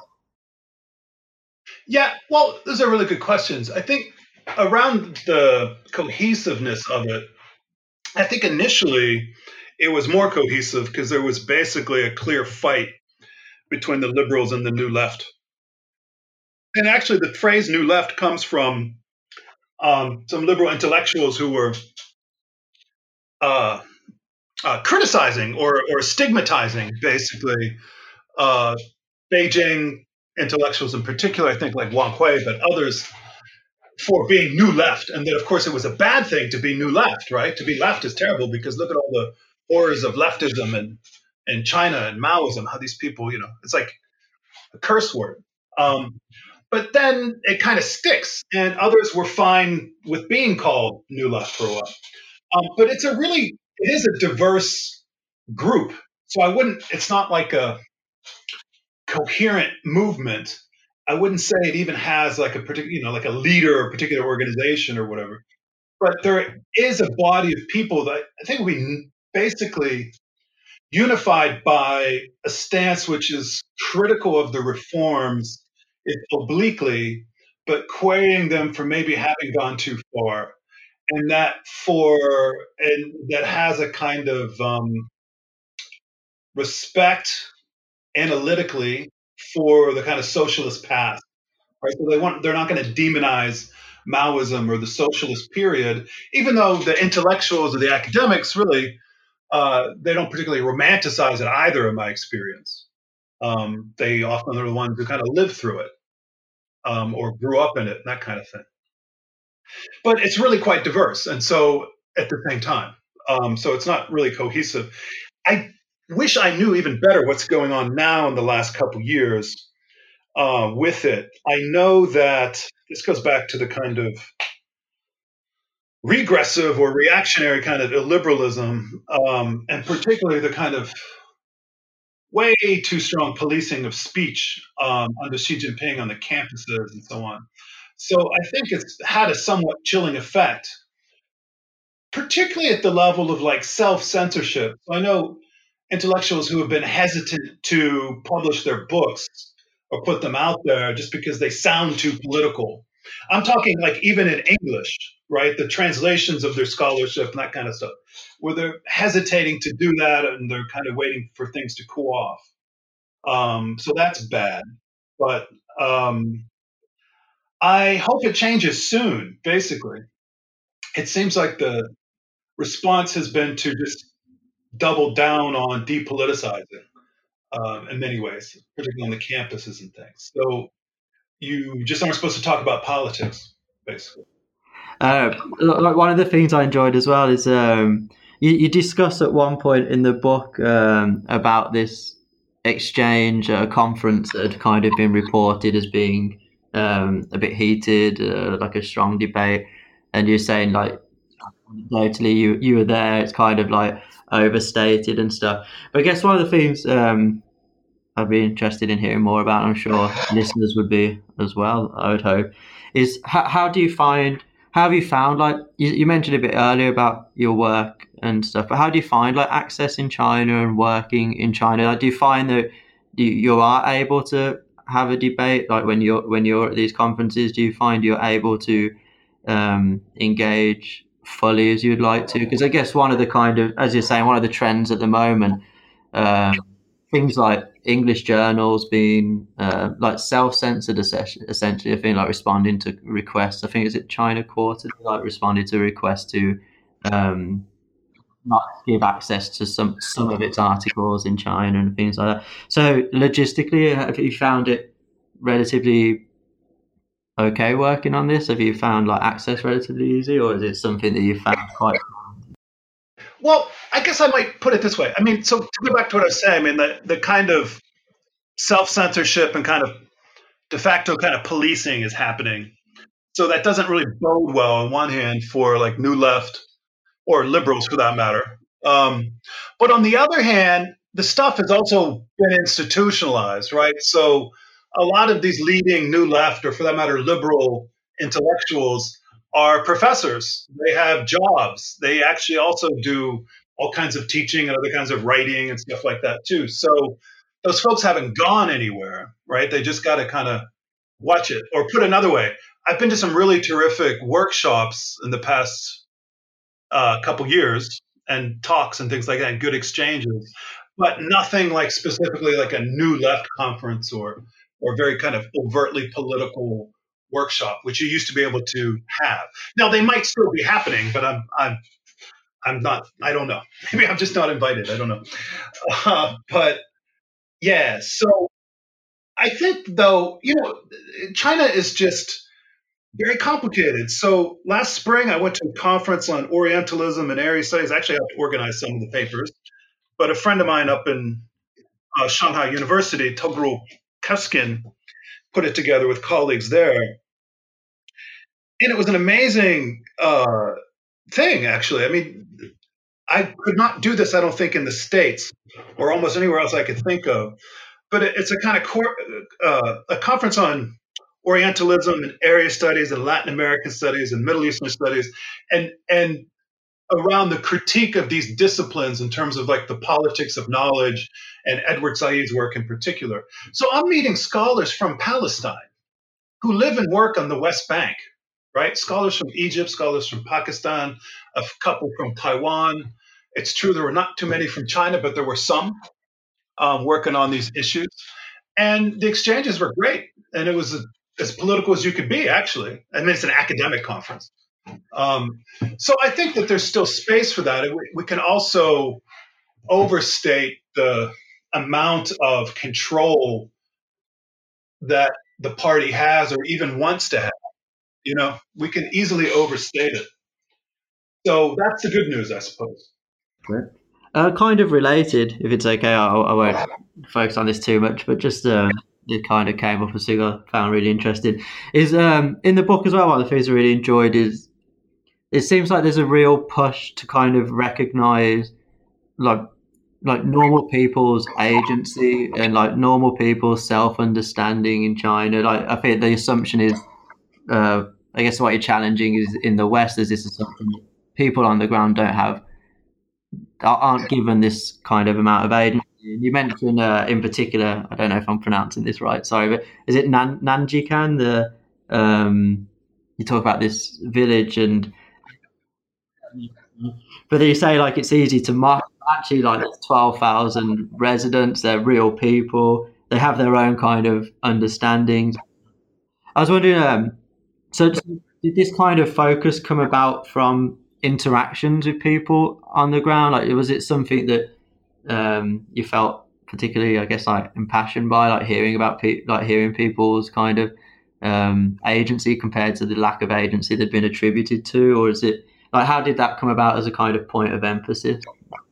Yeah, well, those are really good questions. I think around the cohesiveness of it, I think initially it was more cohesive because there was basically a clear fight between the liberals and the New Left. And actually the phrase New Left comes from Um, some liberal intellectuals who were uh, uh, criticizing or, or stigmatizing, basically, uh, Beijing intellectuals in particular, I think like Wang Hui, but others, for being new left, and that of course it was a bad thing to be new left, right? To be left is terrible because look at all the horrors of leftism and and China and Maoism. How these people, you know, it's like a curse word. Um, but then it kind of sticks, and others were fine with being called new left for a while. Um, but it's a really, it is a diverse group. So I wouldn't, it's not like a coherent movement. I wouldn't say it even has like a particular, you know, like a leader or a particular organization or whatever. But there is a body of people that I think we basically unified by a stance which is critical of the reforms obliquely, but querying them for maybe having gone too far. And that for and that has a kind of um, respect analytically for the kind of socialist path, right? So they want they're not going to demonize Maoism or the socialist period, even though the intellectuals or the academics really uh, they don't particularly romanticize it either, in my experience. Um, they often are the ones who kind of live through it um, or grew up in it, and that kind of thing. But it's really quite diverse, and so at the same time, um, so it's not really cohesive. I wish I knew even better what's going on now in the last couple years uh, with it. I know that this goes back to the kind of regressive or reactionary kind of illiberalism, um, and particularly the kind of way too strong policing of speech um, under Xi Jinping on the campuses and so on. So I think it's had a somewhat chilling effect, particularly at the level of like self-censorship. I know intellectuals who have been hesitant to publish their books or put them out there just because they sound too political. I'm talking like even in English, right? The translations of their scholarship and that kind of stuff, where they're hesitating to do that and they're kind of waiting for things to cool off. Um, so that's bad. But um, I hope it changes soon, basically. It seems like the response has been to just double down on depoliticizing um, in many ways, particularly on the campuses and things. So you just aren't supposed to talk about politics, basically. Uh, like one of the things I enjoyed as well is um, you, you discuss at one point in the book um, about this exchange at a conference that had kind of been reported as being um, a bit heated, uh, like a strong debate, and you're saying like totally you you were there. It's kind of like overstated and stuff. But I guess one of the things um, I'd be interested in hearing more about, I'm sure listeners would be as well, I would hope, is how, how do you find, how have you found, like, you, you mentioned a bit earlier about your work and stuff, but how do you find, like, access in China and working in China? Like, do you find that you, you are able to have a debate, like, when you're, when you're at these conferences, do you find you're able to um, engage fully as you'd like to? Because I guess one of the kind of, as you're saying, one of the trends at the moment, um, things like English journals being uh, like self-censored, essentially. I think like responding to requests. I think is it China Quarterly like responded to requests to um, not give access to some some of its articles in China and things like that. So logistically, have you found it relatively okay working on this? Have you found like access relatively easy, or is it something that you found quite? Well, I guess I might put it this way. I mean, so to go back to what I was saying, I mean, the, the kind of self-censorship and kind of de facto kind of policing is happening. So that doesn't really bode well on one hand for like new left or liberals for that matter. Um, but on the other hand, the stuff has also been institutionalized, right? So a lot of these leading new left or for that matter, liberal intellectuals are professors. They have jobs. They actually also do all kinds of teaching and other kinds of writing and stuff like that too. So those folks haven't gone anywhere, right? They just got to kind of watch it. Or put another way, I've been to some really terrific workshops in the past uh, couple years and talks and things like that, and good exchanges, but nothing like specifically like a new left conference or or very kind of overtly political workshop, which you used to be able to have. Now they might still be happening, but I'm I'm I'm not. I don't know. Maybe I'm just not invited. I don't know. Uh, but yeah, so I think though, you know, China is just very complicated. So last spring, I went to a conference on Orientalism and area studies. Actually, I have to organize some of the papers. But a friend of mine up in uh, Shanghai University, Togrul Keskin, put it together with colleagues there. And it was an amazing uh, thing, actually. I mean, I could not do this, I don't think, in the States or almost anywhere else I could think of. But it, it's a kind of cor- uh, a conference on Orientalism and area studies and Latin American studies and Middle Eastern studies, and and around the critique of these disciplines in terms of like the politics of knowledge and Edward Said's work in particular. So I'm meeting scholars from Palestine who live and work on the West Bank, right? Scholars from Egypt, scholars from Pakistan, a couple from Taiwan. It's true there were not too many from China, but there were some um, working on these issues. And the exchanges were great. And it was as political as you could be, actually. I mean, it's an academic conference. Um, so I think that there's still space for that. We, we can also overstate the amount of control that the party has or even wants to have. You know, we can easily overstate it. So that's the good news, I suppose. Great. Uh, kind of related, if it's okay, I, I won't focus on this too much, but just uh, it kind of came up as something I found really interesting. Is um, in the book as well, one of the things I really enjoyed is it seems like there's a real push to kind of recognize like like normal people's agency and like normal people's self-understanding in China. Like I think the assumption is, uh, I guess what you're challenging is in the West, there's this assumption that people on the ground don't have, aren't given this kind of amount of agency. You mentioned uh, in particular, I don't know if I'm pronouncing this right, sorry, but is it Nan- Nanjikan? The um, you talk about this village and but then you say like it's easy to mark. Actually, like it's twelve thousand residents. They're real people. They have their own kind of understandings. I was wondering, um, so did this kind of focus come about from interactions with people on the ground? Like, was it something that um, you felt particularly, I guess, like impassioned by, like hearing about people, like hearing people's kind of um, agency compared to the lack of agency they'd been attributed to, or is it like how did that come about as a kind of point of emphasis?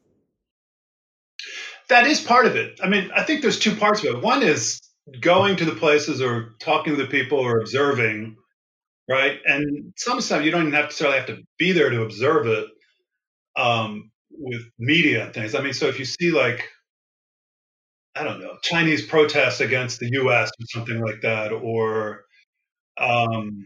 That is part of it. I mean, I think there's two parts of it. One is going to the places or talking to the people or observing, right? And sometimes you don't even necessarily have to be there to observe it um, with media and things. I mean, so if you see like, I don't know, Chinese protests against the U S or something like that, or um,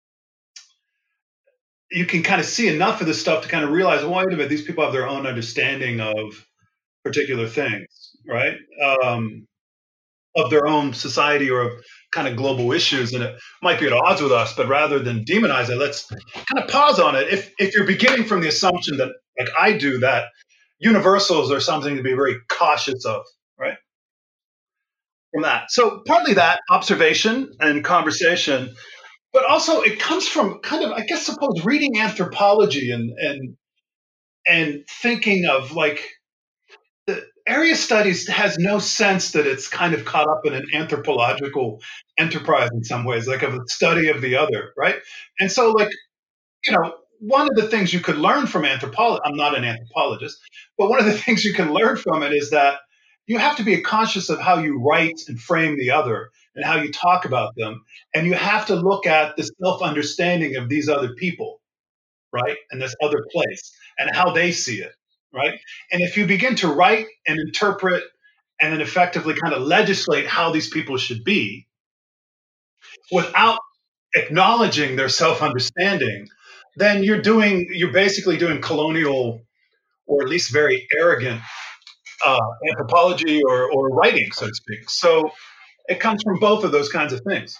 you can kind of see enough of this stuff to kind of realize, well, wait a minute, these people have their own understanding of particular things, right? Um, of their own society or of kind of global issues, and it might be at odds with us, but rather than demonize it, let's kind of pause on it. If if you're beginning from the assumption that, like I do, that universals are something to be very cautious of, right? From that. So partly that observation and conversation, but also it comes from kind of, I guess, suppose reading anthropology and and and thinking of like, the area studies has no sense that it's kind of caught up in an anthropological enterprise in some ways, like of a study of the other, right? And so, like, you know, one of the things you could learn from anthropology, I'm not an anthropologist, but one of the things you can learn from it is that you have to be conscious of how you write and frame the other and how you talk about them. And you have to look at the self-understanding of these other people, right? And this other place and how they see it. Right. And if you begin to write and interpret and then effectively kind of legislate how these people should be without acknowledging their self-understanding, then you're doing, you're basically doing colonial or at least very arrogant uh, anthropology or, or writing, so to speak. So it comes from both of those kinds of things.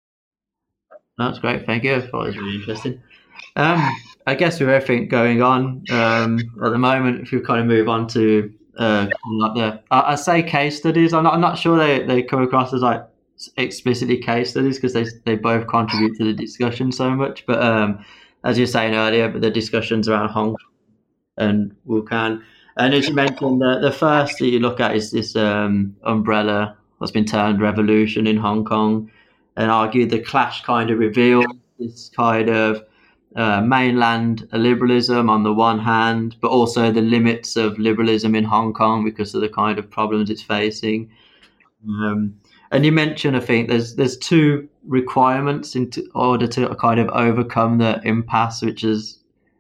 That's great. Thank you. I thought it was really interesting. Um, I guess with everything going on um, at the moment, if you kind of move on to uh, like the, I, I say case studies. I'm not, I'm not sure they, they come across as like explicitly case studies because they they both contribute to the discussion so much. But um, as you were saying earlier, but the discussions around Hong Kong and Wuhan, and as you mentioned, the, the first that you look at is this um, umbrella, what's been termed revolution in Hong Kong, and argued the clash kind of revealed this kind of uh, mainland liberalism on the one hand, but also the limits of liberalism in Hong Kong because of the kind of problems it's facing. Um, and you mentioned, I think there's there's two requirements in order to kind of overcome the impasse which has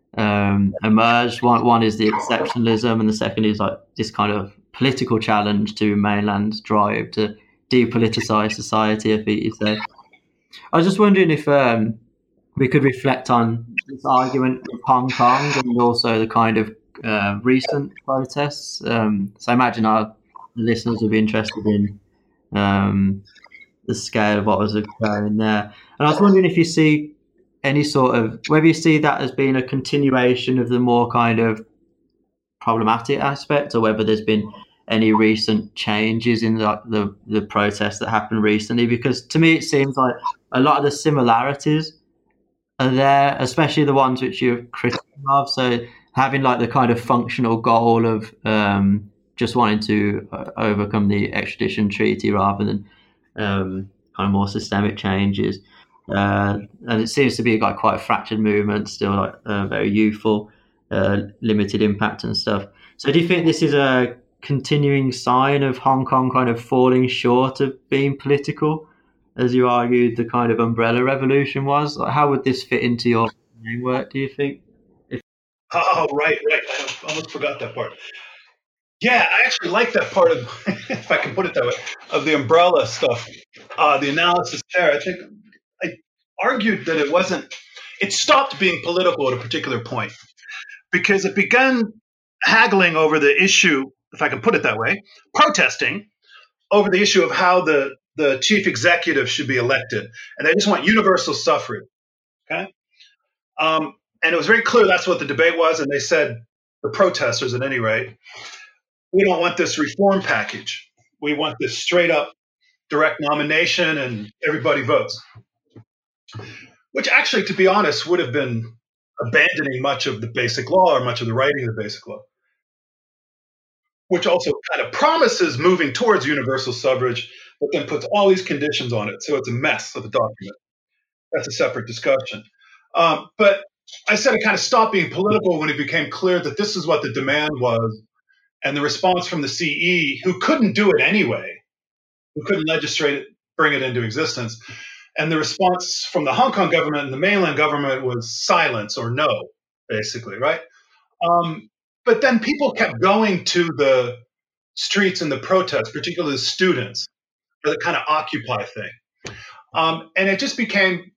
um, emerged. One one is the exceptionalism, and the second is like this kind of political challenge to mainland's drive to depoliticize society, I think you say. I was just wondering if um, we could reflect on this argument of Hong Kong and also the kind of uh, recent protests. Um, so I imagine our listeners would be interested in um, the scale of what was occurring there. And I was wondering if you see any sort of, whether you see that as being a continuation of the more kind of problematic aspect, or whether there's been any recent changes in the, the, the protests that happened recently, because to me it seems like a lot of the similarities are there, especially the ones which you're critical of. So having like the kind of functional goal of um, just wanting to uh, overcome the extradition treaty rather than um, kind of more systemic changes. Uh, and it seems to be like quite a fractured movement, still like uh, very youthful, uh, limited impact and stuff. So do you think this is a continuing sign of Hong Kong kind of falling short of being political, as you argued the kind of umbrella revolution was? Like, how would this fit into your framework, do you think? If- Oh, right, right. I almost forgot that part. Yeah, I actually like that part of, if I can put it that way, of the umbrella stuff. Uh, the analysis there, I think I argued that it wasn't, it stopped being political at a particular point because it began haggling over the issue, if I can put it that way, protesting over the issue of how the, the chief executive should be elected. And they just want universal suffrage. Okay. Um, and it was very clear that's what the debate was. And they said, the protesters at any rate, we don't want this reform package. We want this straight up direct nomination and everybody votes. Which actually, to be honest, would have been abandoning much of the basic law or much of the writing of the basic law, which also kind of promises moving towards universal suffrage, but then puts all these conditions on it. So it's a mess of a document. That's a separate discussion. Um, but I said it kind of stopped being political when it became clear that this is what the demand was. And the response from the C E, who couldn't do it anyway, who couldn't legislate it, bring it into existence. And the response from the Hong Kong government and the mainland government was silence or no, basically, right? Um, but then people kept going to the streets and the protests, particularly the students, for the kind of Occupy thing. Um, and it just became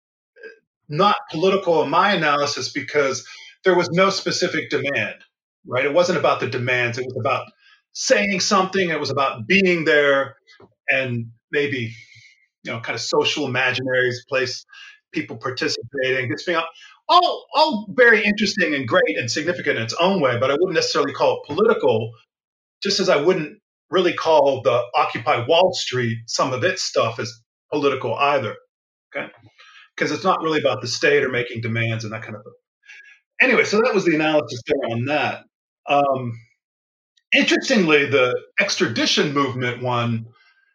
not political in my analysis because there was no specific demand, right? It wasn't about the demands. It was about saying something. It was about being there and maybe, you know, kind of social imaginaries, place people participating. It's being all, all very interesting and great and significant in its own way, but I wouldn't necessarily call it political, just as I wouldn't really call the Occupy Wall Street, some of its stuff, as political either, okay? Because it's not really about the state or making demands and that kind of thing. Anyway, so that was the analysis there on that. Um, interestingly, the extradition movement one,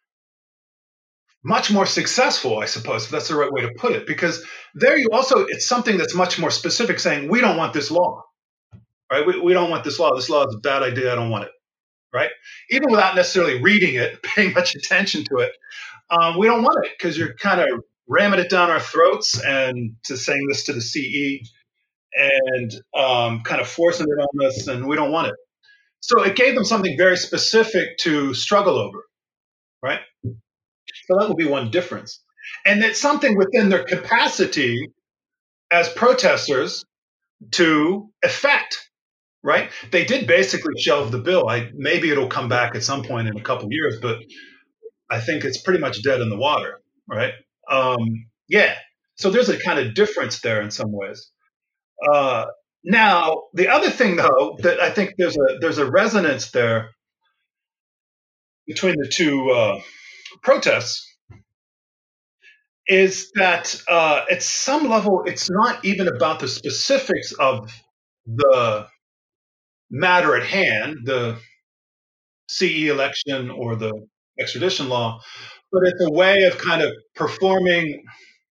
much more successful, I suppose, if that's the right way to put it, because there you also, it's something that's much more specific, saying, we don't want this law, right? We, we don't want this law. This law is a bad idea. I don't want it, right? Even without necessarily reading it, paying much attention to it, um, we don't want it because you're kind of ramming it down our throats and to saying this to the C E and um, kind of forcing it on us, and we don't want it. So it gave them something very specific to struggle over, right? So that will be one difference. And it's something within their capacity as protesters to effect, right? They did basically shelve the bill. I, maybe it'll come back at some point in a couple of years, but I think it's pretty much dead in the water, right? Um, yeah. So there's a kind of difference there in some ways. Uh, now, the other thing, though, that I think there's a there's a resonance there between the two uh, protests is that uh, at some level, it's not even about the specifics of the matter at hand, the C E election or the extradition law, but it's a way of kind of performing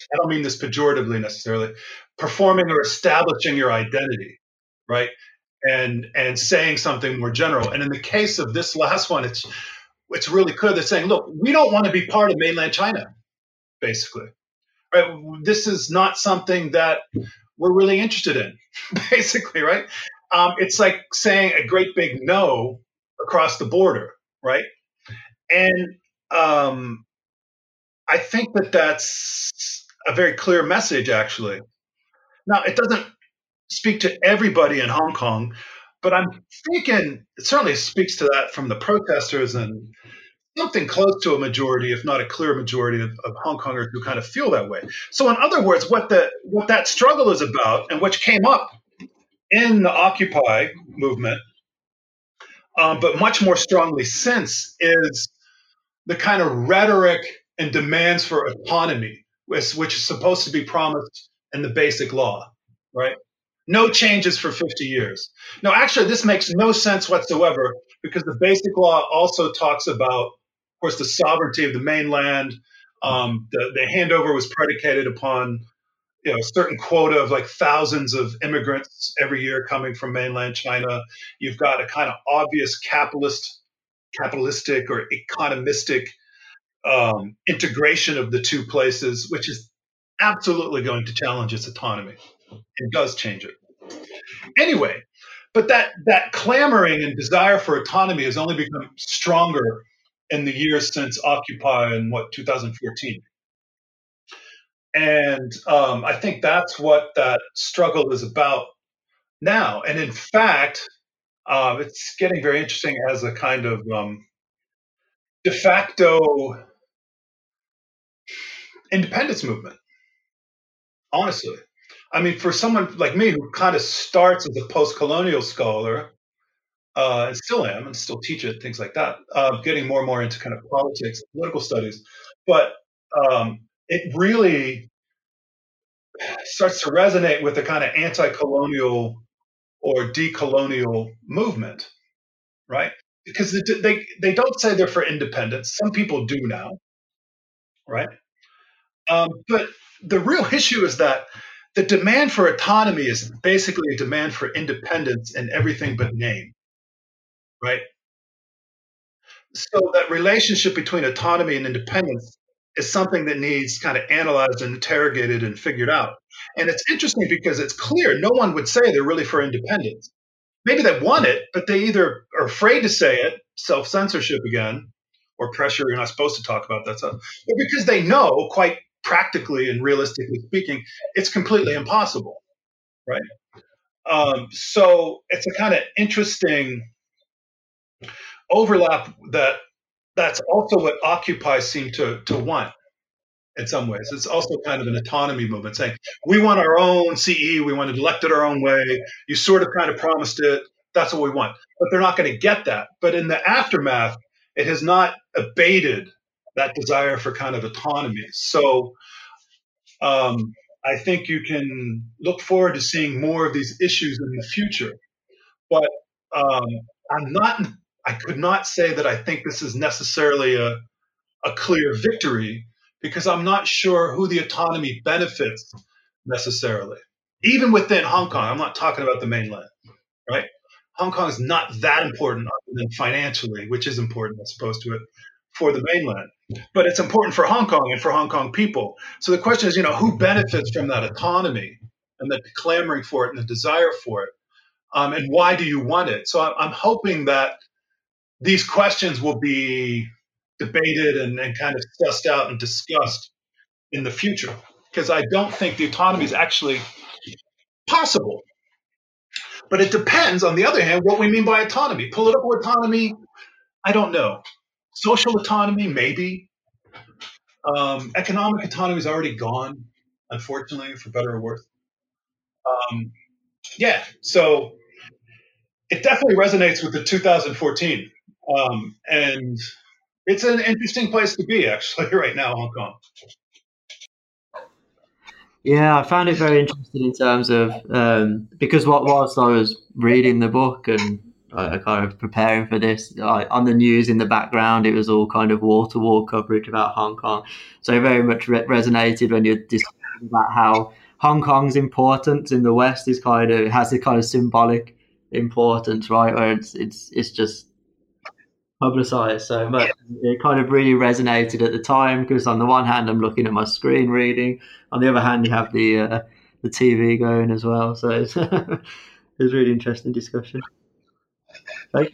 I don't mean this pejoratively necessarily, performing or establishing your identity, right? And and saying something more general. And in the case of this last one, it's it's really clear. They're saying, look, we don't want to be part of mainland China, basically. Right? This is not something that we're really interested in, basically, right? Um, it's like saying a great big no across the border, right? And um, I think that that's a very clear message, actually. Now, it doesn't speak to everybody in Hong Kong, but I'm thinking it certainly speaks to that from the protesters and something close to a majority, if not a clear majority of, of Hong Kongers who kind of feel that way. So in other words, what the what that struggle is about, and which came up in the Occupy movement, um, but much more strongly since, is the kind of rhetoric and demands for autonomy, which, which is supposed to be promised in the Basic Law, right? No changes for fifty years. No, actually, this makes no sense whatsoever, because the Basic Law also talks about, of course, the sovereignty of the mainland. Um, the, the handover was predicated upon, you know, a certain quota of like thousands of immigrants every year coming from mainland China. You've got a kind of obvious capitalist, capitalistic or economistic um, integration of the two places, which is absolutely going to challenge its autonomy. It does change it. Anyway, but that that clamoring and desire for autonomy has only become stronger in the years since Occupy in what two thousand fourteen, and um, I think that's what that struggle is about now. And in fact, um, it's getting very interesting as a kind of um, de facto independence movement. Honestly, I mean, for someone like me who kind of starts as a post-colonial scholar, uh, and still am, and still teach it, things like that, uh, getting more and more into kind of politics, political studies, but um, it really starts to resonate with the kind of anti-colonial or decolonial movement, right? Because they they don't say they're for independence. Some people do now, right? Um, but the real issue is that the demand for autonomy is basically a demand for independence in everything but name, right? So that relationship between autonomy and independence is something that needs kind of analyzed and interrogated and figured out. And it's interesting because it's clear no one would say they're really for independence. Maybe they want it, but they either are afraid to say it, self-censorship again, or pressure, you're not supposed to talk about that stuff, but because they know, quite practically and realistically speaking, it's completely impossible, right? Um, so it's a kind of interesting overlap that that's also what Occupy seemed to, to want in some ways. It's also kind of an autonomy movement saying, we want our own C E, we want to elect it our own way. You sort of kind of promised it. That's what we want. But they're not going to get that. But in the aftermath, it has not abated that desire for kind of autonomy. So um, I think you can look forward to seeing more of these issues in the future. But um, I'm not, I could not say that I think this is necessarily a, a clear victory, because I'm not sure who the autonomy benefits necessarily. Even within Hong Kong, I'm not talking about the mainland, right? Hong Kong is not that important other than financially, which is important as opposed to it for the mainland. But it's important for Hong Kong and for Hong Kong people. So the question is, you know, who benefits from that autonomy and the clamoring for it and the desire for it? Um, and why do you want it? So I'm, I'm hoping that these questions will be debated and, and kind of sussed out and discussed in the future, because I don't think the autonomy is actually possible. But it depends, on the other hand, what we mean by autonomy. Political autonomy, I don't know. Social autonomy, maybe. Um, economic autonomy is already gone, unfortunately, for better or worse. Um, yeah, so it definitely resonates with the two thousand fourteen. Um, and it's an interesting place to be, actually, right now, Hong Kong. Yeah, I found it very interesting in terms of um, because what whilst I was reading the book and uh, kind of preparing for this. Like, on the news in the background, it was all kind of wall-to-wall coverage about Hong Kong. So it very much re- resonated when you're discussing about how Hong Kong's importance in the West is kind of, it has a kind of symbolic importance, right? Where it's it's it's just publicized so much. It kind of really resonated at the time, because on the one hand I'm looking at my screen reading, on the other hand you have the uh, the T V going as well. So it's it was a really interesting discussion. Okay.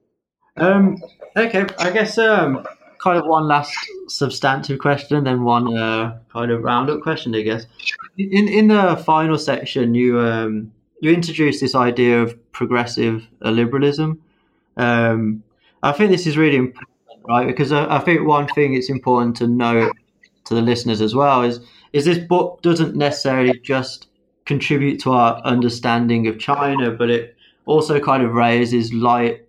Um, okay, I guess um, kind of one last substantive question, then one uh, kind of roundup question, I guess. In in the final section, you um, you introduced this idea of progressive liberalism. Um, I think this is really important, right? Because I, I think one thing it's important to note to the listeners as well is is this book doesn't necessarily just contribute to our understanding of China, but it also kind of raises light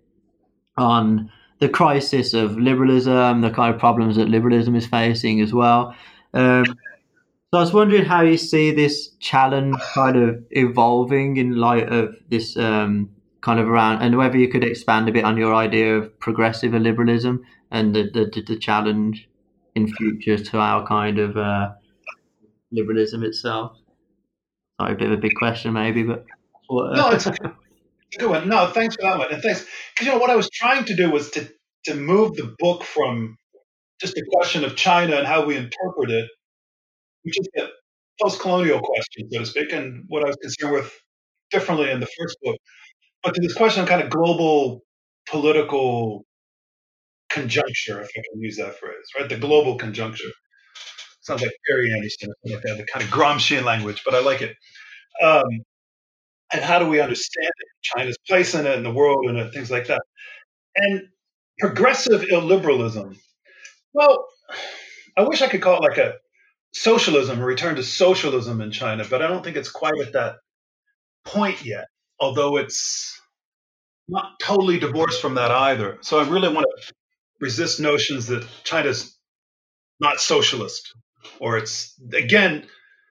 on the crisis of liberalism, the kind of problems that liberalism is facing as well. Um, so I was wondering how you see this challenge kind of evolving in light of this um, kind of around, and whether you could expand a bit on your idea of progressive liberalism and the, the, the challenge in future to our kind of uh, liberalism itself. Sorry, a bit of a big question maybe, but... What, uh... No, it's a good one. No, thanks for that one. And thanks. Because, you know, what I was trying to do was to, to move the book from just a question of China and how we interpret it, which is a post-colonial question, so to speak, and what I was concerned with differently in the first book, but to this question of kind of global political conjuncture, if I can use that phrase, right? The global conjuncture. Sounds like Perry Anderson, or something like that, the kind of Gramscian language, but I like it. Um, and how do we understand it? China's place in it, in the world, and things like that. And progressive illiberalism. Well, I wish I could call it like a socialism, a return to socialism in China, but I don't think it's quite at that point yet, although it's not totally divorced from that either. So I really want to resist notions that China's not socialist, or it's, again,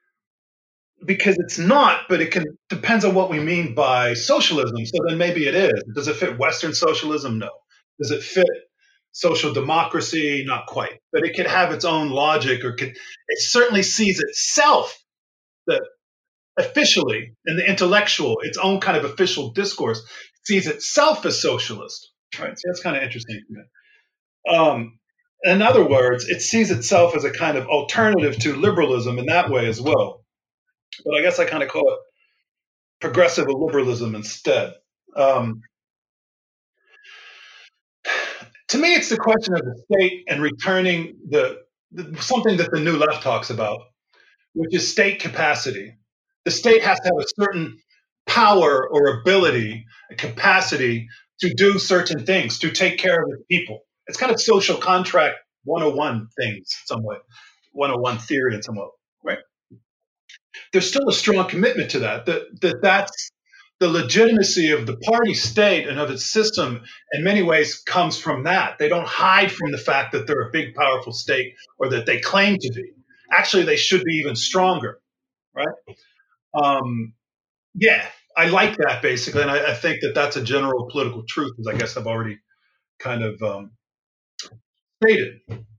because it's not, but it can depends on what we mean by socialism. So then maybe it is. Does it fit Western socialism? No. Does it fit social democracy? Not quite. But it could have its own logic, or could, it certainly sees itself that officially in the intellectual, its own kind of official discourse, sees itself as socialist. Right? So that's kind of interesting to me. Um, in other words, it sees itself as a kind of alternative to liberalism in that way as well. But I guess I kind of call it progressive liberalism instead. Um, to me, it's the question of the state and returning the, the something that the New Left talks about, which is state capacity. The state has to have a certain power or ability, a capacity to do certain things, to take care of its people. It's kind of social contract one oh one things, somewhat, one oh one theory in somewhat, right? There's still a strong commitment to that, that, that that's the legitimacy of the party state and of its system in many ways comes from that. They don't hide from the fact that they're a big, powerful state or that they claim to be. Actually, they should be even stronger, right? Um, yeah, I like that basically, and I, I think that that's a general political truth, as I guess I've already kind of um, stated.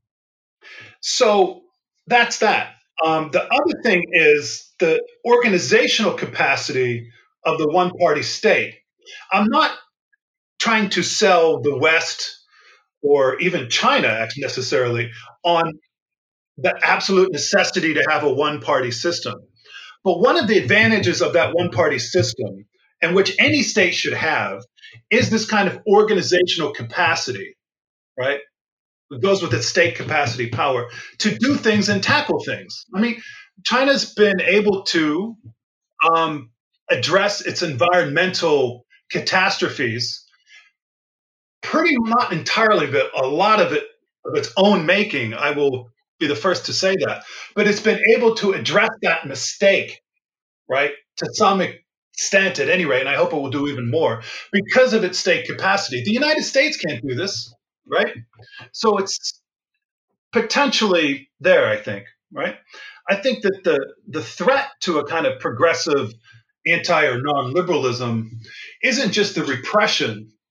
So that's that. Um, the other thing is the organizational capacity of the one-party state. I'm not trying to sell the West or even China necessarily on the absolute necessity to have a one-party system. But one of the advantages of that one-party system, and which any state should have, is this kind of organizational capacity, right? It goes with its state capacity power to do things and tackle things. I mean, China's been able to um, address its environmental catastrophes pretty, not entirely, but a lot of it of its own making. I will be the first to say that. But it's been able to address that mistake, right, to some extent at any rate, and I hope it will do even more, because of its state capacity. The United States can't do this, right? So it's potentially there, I think, right? I think that the, the threat to a kind of progressive anti or non-liberalism isn't just the repression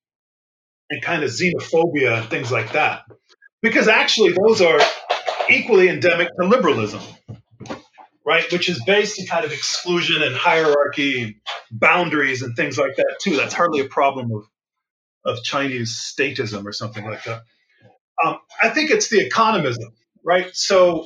and kind of xenophobia and things like that. Because actually, those are equally endemic to liberalism, right? Which is based in kind of exclusion and hierarchy, boundaries and things like that too. That's hardly a problem of, of Chinese statism or something like that. Um, I think it's the economism, right? So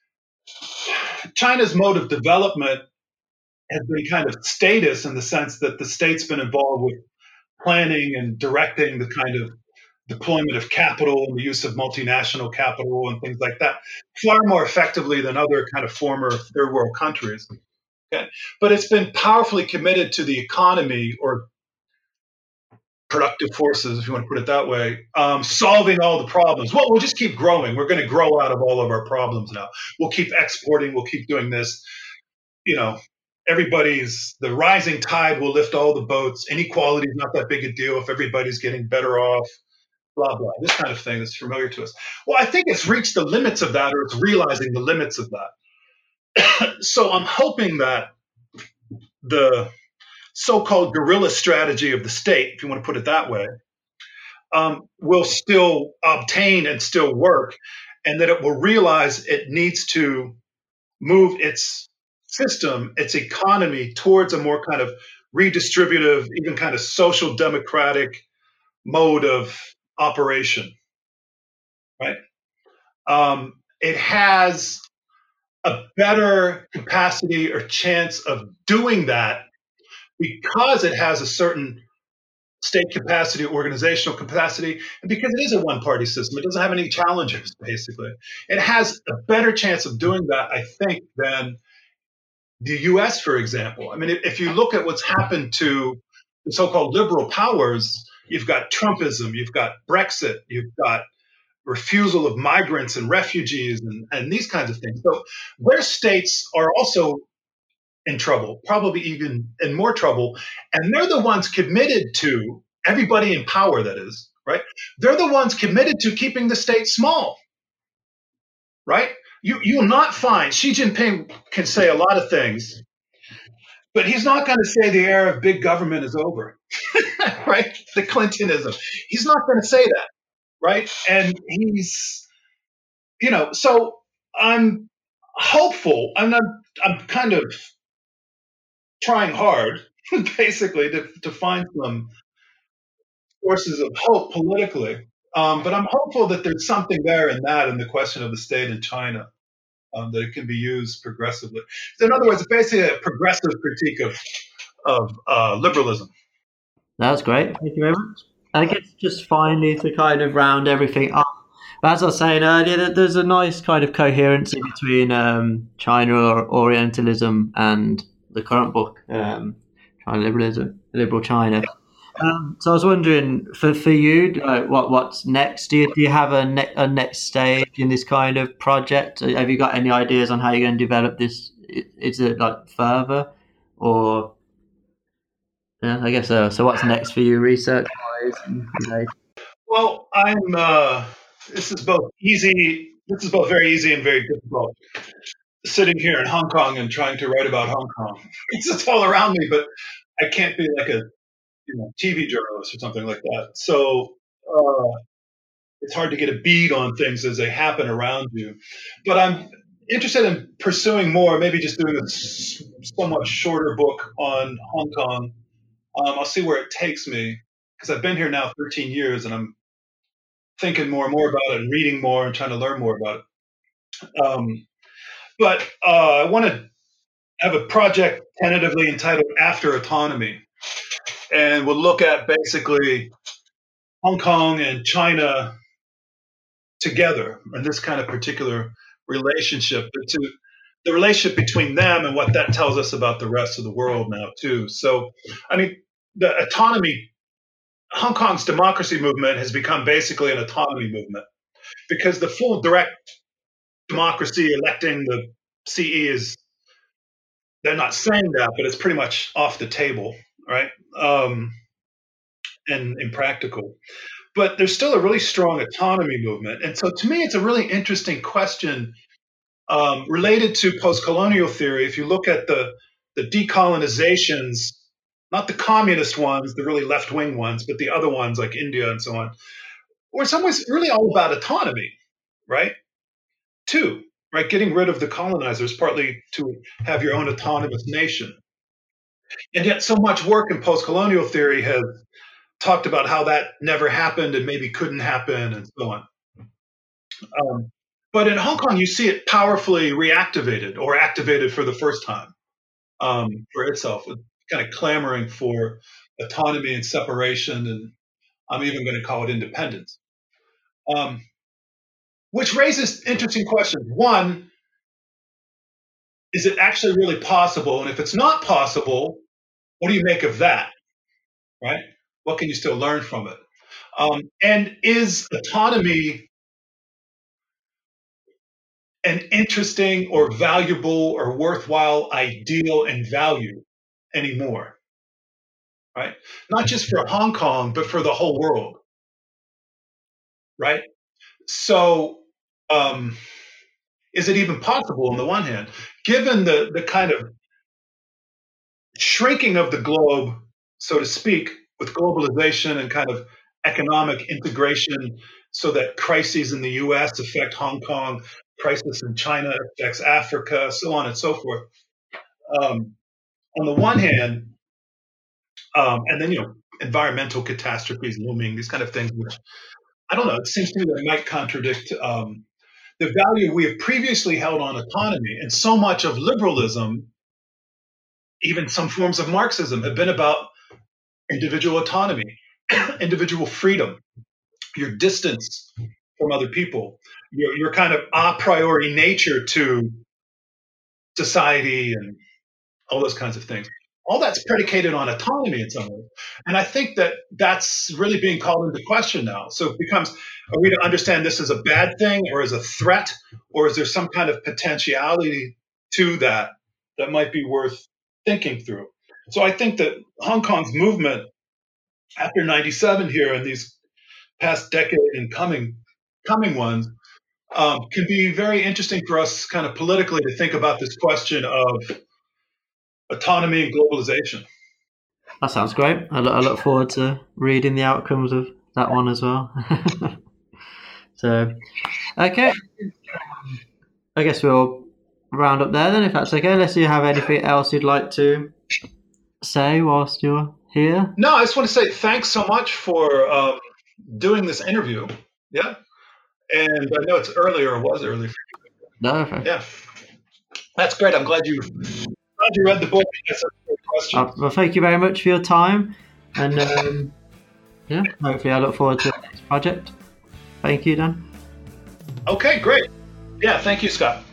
China's mode of development has been kind of statist in the sense that the state's been involved with planning and directing the kind of deployment of capital and the use of multinational capital and things like that far more effectively than other kind of former third world countries. Okay? But it's been powerfully committed to the economy or productive forces, if you want to put it that way, um, solving all the problems. Well, we'll just keep growing. We're going to grow out of all of our problems now. We'll keep exporting. We'll keep doing this. You know, everybody's, the rising tide will lift all the boats. Inequality is not that big a deal if everybody's getting better off. Blah, blah, this kind of thing that's familiar to us. Well, I think it's reached the limits of that, or it's realizing the limits of that. So I'm hoping that the so-called guerrilla strategy of the state, if you want to put it that way, um, will still obtain and still work, and that it will realize it needs to move its system, its economy towards a more kind of redistributive, even kind of social democratic mode of operation, right? Um, it has a better capacity or chance of doing that because it has a certain state capacity, organizational capacity, and because it is a one-party system, it doesn't have any challengers, basically. It has a better chance of doing that, I think, than the U S, for example. I mean, if you look at what's happened to the so-called liberal powers, you've got Trumpism, you've got Brexit, you've got refusal of migrants and refugees and, and these kinds of things. So their states are also in trouble, probably even in more trouble. And they're the ones committed to, everybody in power, that is, right? They're the ones committed to keeping the state small, right? You, you will not find, Xi Jinping can say a lot of things, but he's not going to say the era of big government is over, right? The Clintonism. He's not going to say that, right? And he's, you know, so I'm hopeful. I'm not, I'm kind of trying hard, basically, to, to find some sources of hope politically. Um, but I'm hopeful that there's something there in that, in the question of the state in China, um, that it can be used progressively. So in other words, it's basically a progressive critique of, of uh, liberalism. That's great. Thank you very much. And I guess just finally to kind of round everything up, as I was saying earlier, there's a nice kind of coherency between um, China or Orientalism and the current book, um, China Liberalism, Liberal China. Um, so I was wondering, for, for you, like, what what's next? Do you, do you have a, ne- a next stage in this kind of project? Have you got any ideas on how you're going to develop this? Is it like further, or yeah, I guess so. So what's next for you, research-wise? And, you know? Well, I'm. Uh, this is both easy. This is both very easy and very difficult. Sitting here in Hong Kong and trying to write about Hong Kong, it's just all around me, but I can't be like a you know, T V journalist or something like that. So uh, it's hard to get a bead on things as they happen around you. But I'm interested in pursuing more, maybe just doing a somewhat shorter book on Hong Kong. Um, I'll see where it takes me, because I've been here now thirteen years and I'm thinking more and more about it and reading more and trying to learn more about it. Um, but uh, I want to have a project tentatively entitled After Autonomy. And we'll look at basically Hong Kong and China together in this kind of particular relationship, to the relationship between them and what that tells us about the rest of the world now too. So, I mean, the autonomy, Hong Kong's democracy movement has become basically an autonomy movement, because the full direct democracy electing the C E is, they're not saying that, but it's pretty much off the table, right? Um, and impractical. But there's still a really strong autonomy movement. And so to me, it's a really interesting question um, related to post-colonial theory. If you look at the, the decolonizations not the communist ones, the really left-wing ones, but the other ones like India and so on, were in some ways really all about autonomy, right? Too, right? Getting rid of the colonizers, partly to have your own autonomous nation. And yet so much work in post-colonial theory has talked about how that never happened and maybe couldn't happen and so on. Um, but in Hong Kong, you see it powerfully reactivated or activated for the first time um, for itself, with kind of clamoring for autonomy and separation, and I'm even going to call it independence. Um, which raises interesting questions. One, is it actually really possible? And if it's not possible, what do you make of that, right? What can you still learn from it? Um, and is autonomy an interesting or valuable or worthwhile ideal and value anymore, right? Not just for Hong Kong, but for the whole world, right? So um, is it even possible on the one hand, given the, the kind of shrinking of the globe, so to speak, with globalization and kind of economic integration, so that crises in the U S affect Hong Kong, crisis in China affects Africa, so on and so forth. Um, on the one hand, um, and then, you know, environmental catastrophes looming, these kind of things, which I don't know, it seems to me that might contradict um, the value we have previously held on autonomy. And so much of liberalism, even some forms of Marxism, have been about individual autonomy, individual freedom, your distance from other people, your, your kind of a priori nature to society and all those kinds of things. All that's predicated on autonomy in some way. And I think that that's really being called into question now. So it becomes, are we to understand this as a bad thing or as a threat, or is there some kind of potentiality to that that might be worth thinking through? So I think that Hong Kong's movement after ninety-seven here and these past decade and coming coming ones um, can be very interesting for us kind of politically to think about this question of autonomy and globalization. That sounds great. I look, I look forward to reading the outcomes of that one as well. So, okay. I guess we'll round up there then, if that's okay. Unless you have anything else you'd like to say whilst you're here. No, I just want to say thanks so much for um, doing this interview. Yeah. And I know it's early, or was early for you. No, okay. Yeah. That's great. I'm glad you glad you read the book. That's a great question. Uh, well, thank you very much for your time. And um, yeah, hopefully I look forward to the next project. Thank you, Dan. Okay, great. Yeah, thank you, Scott.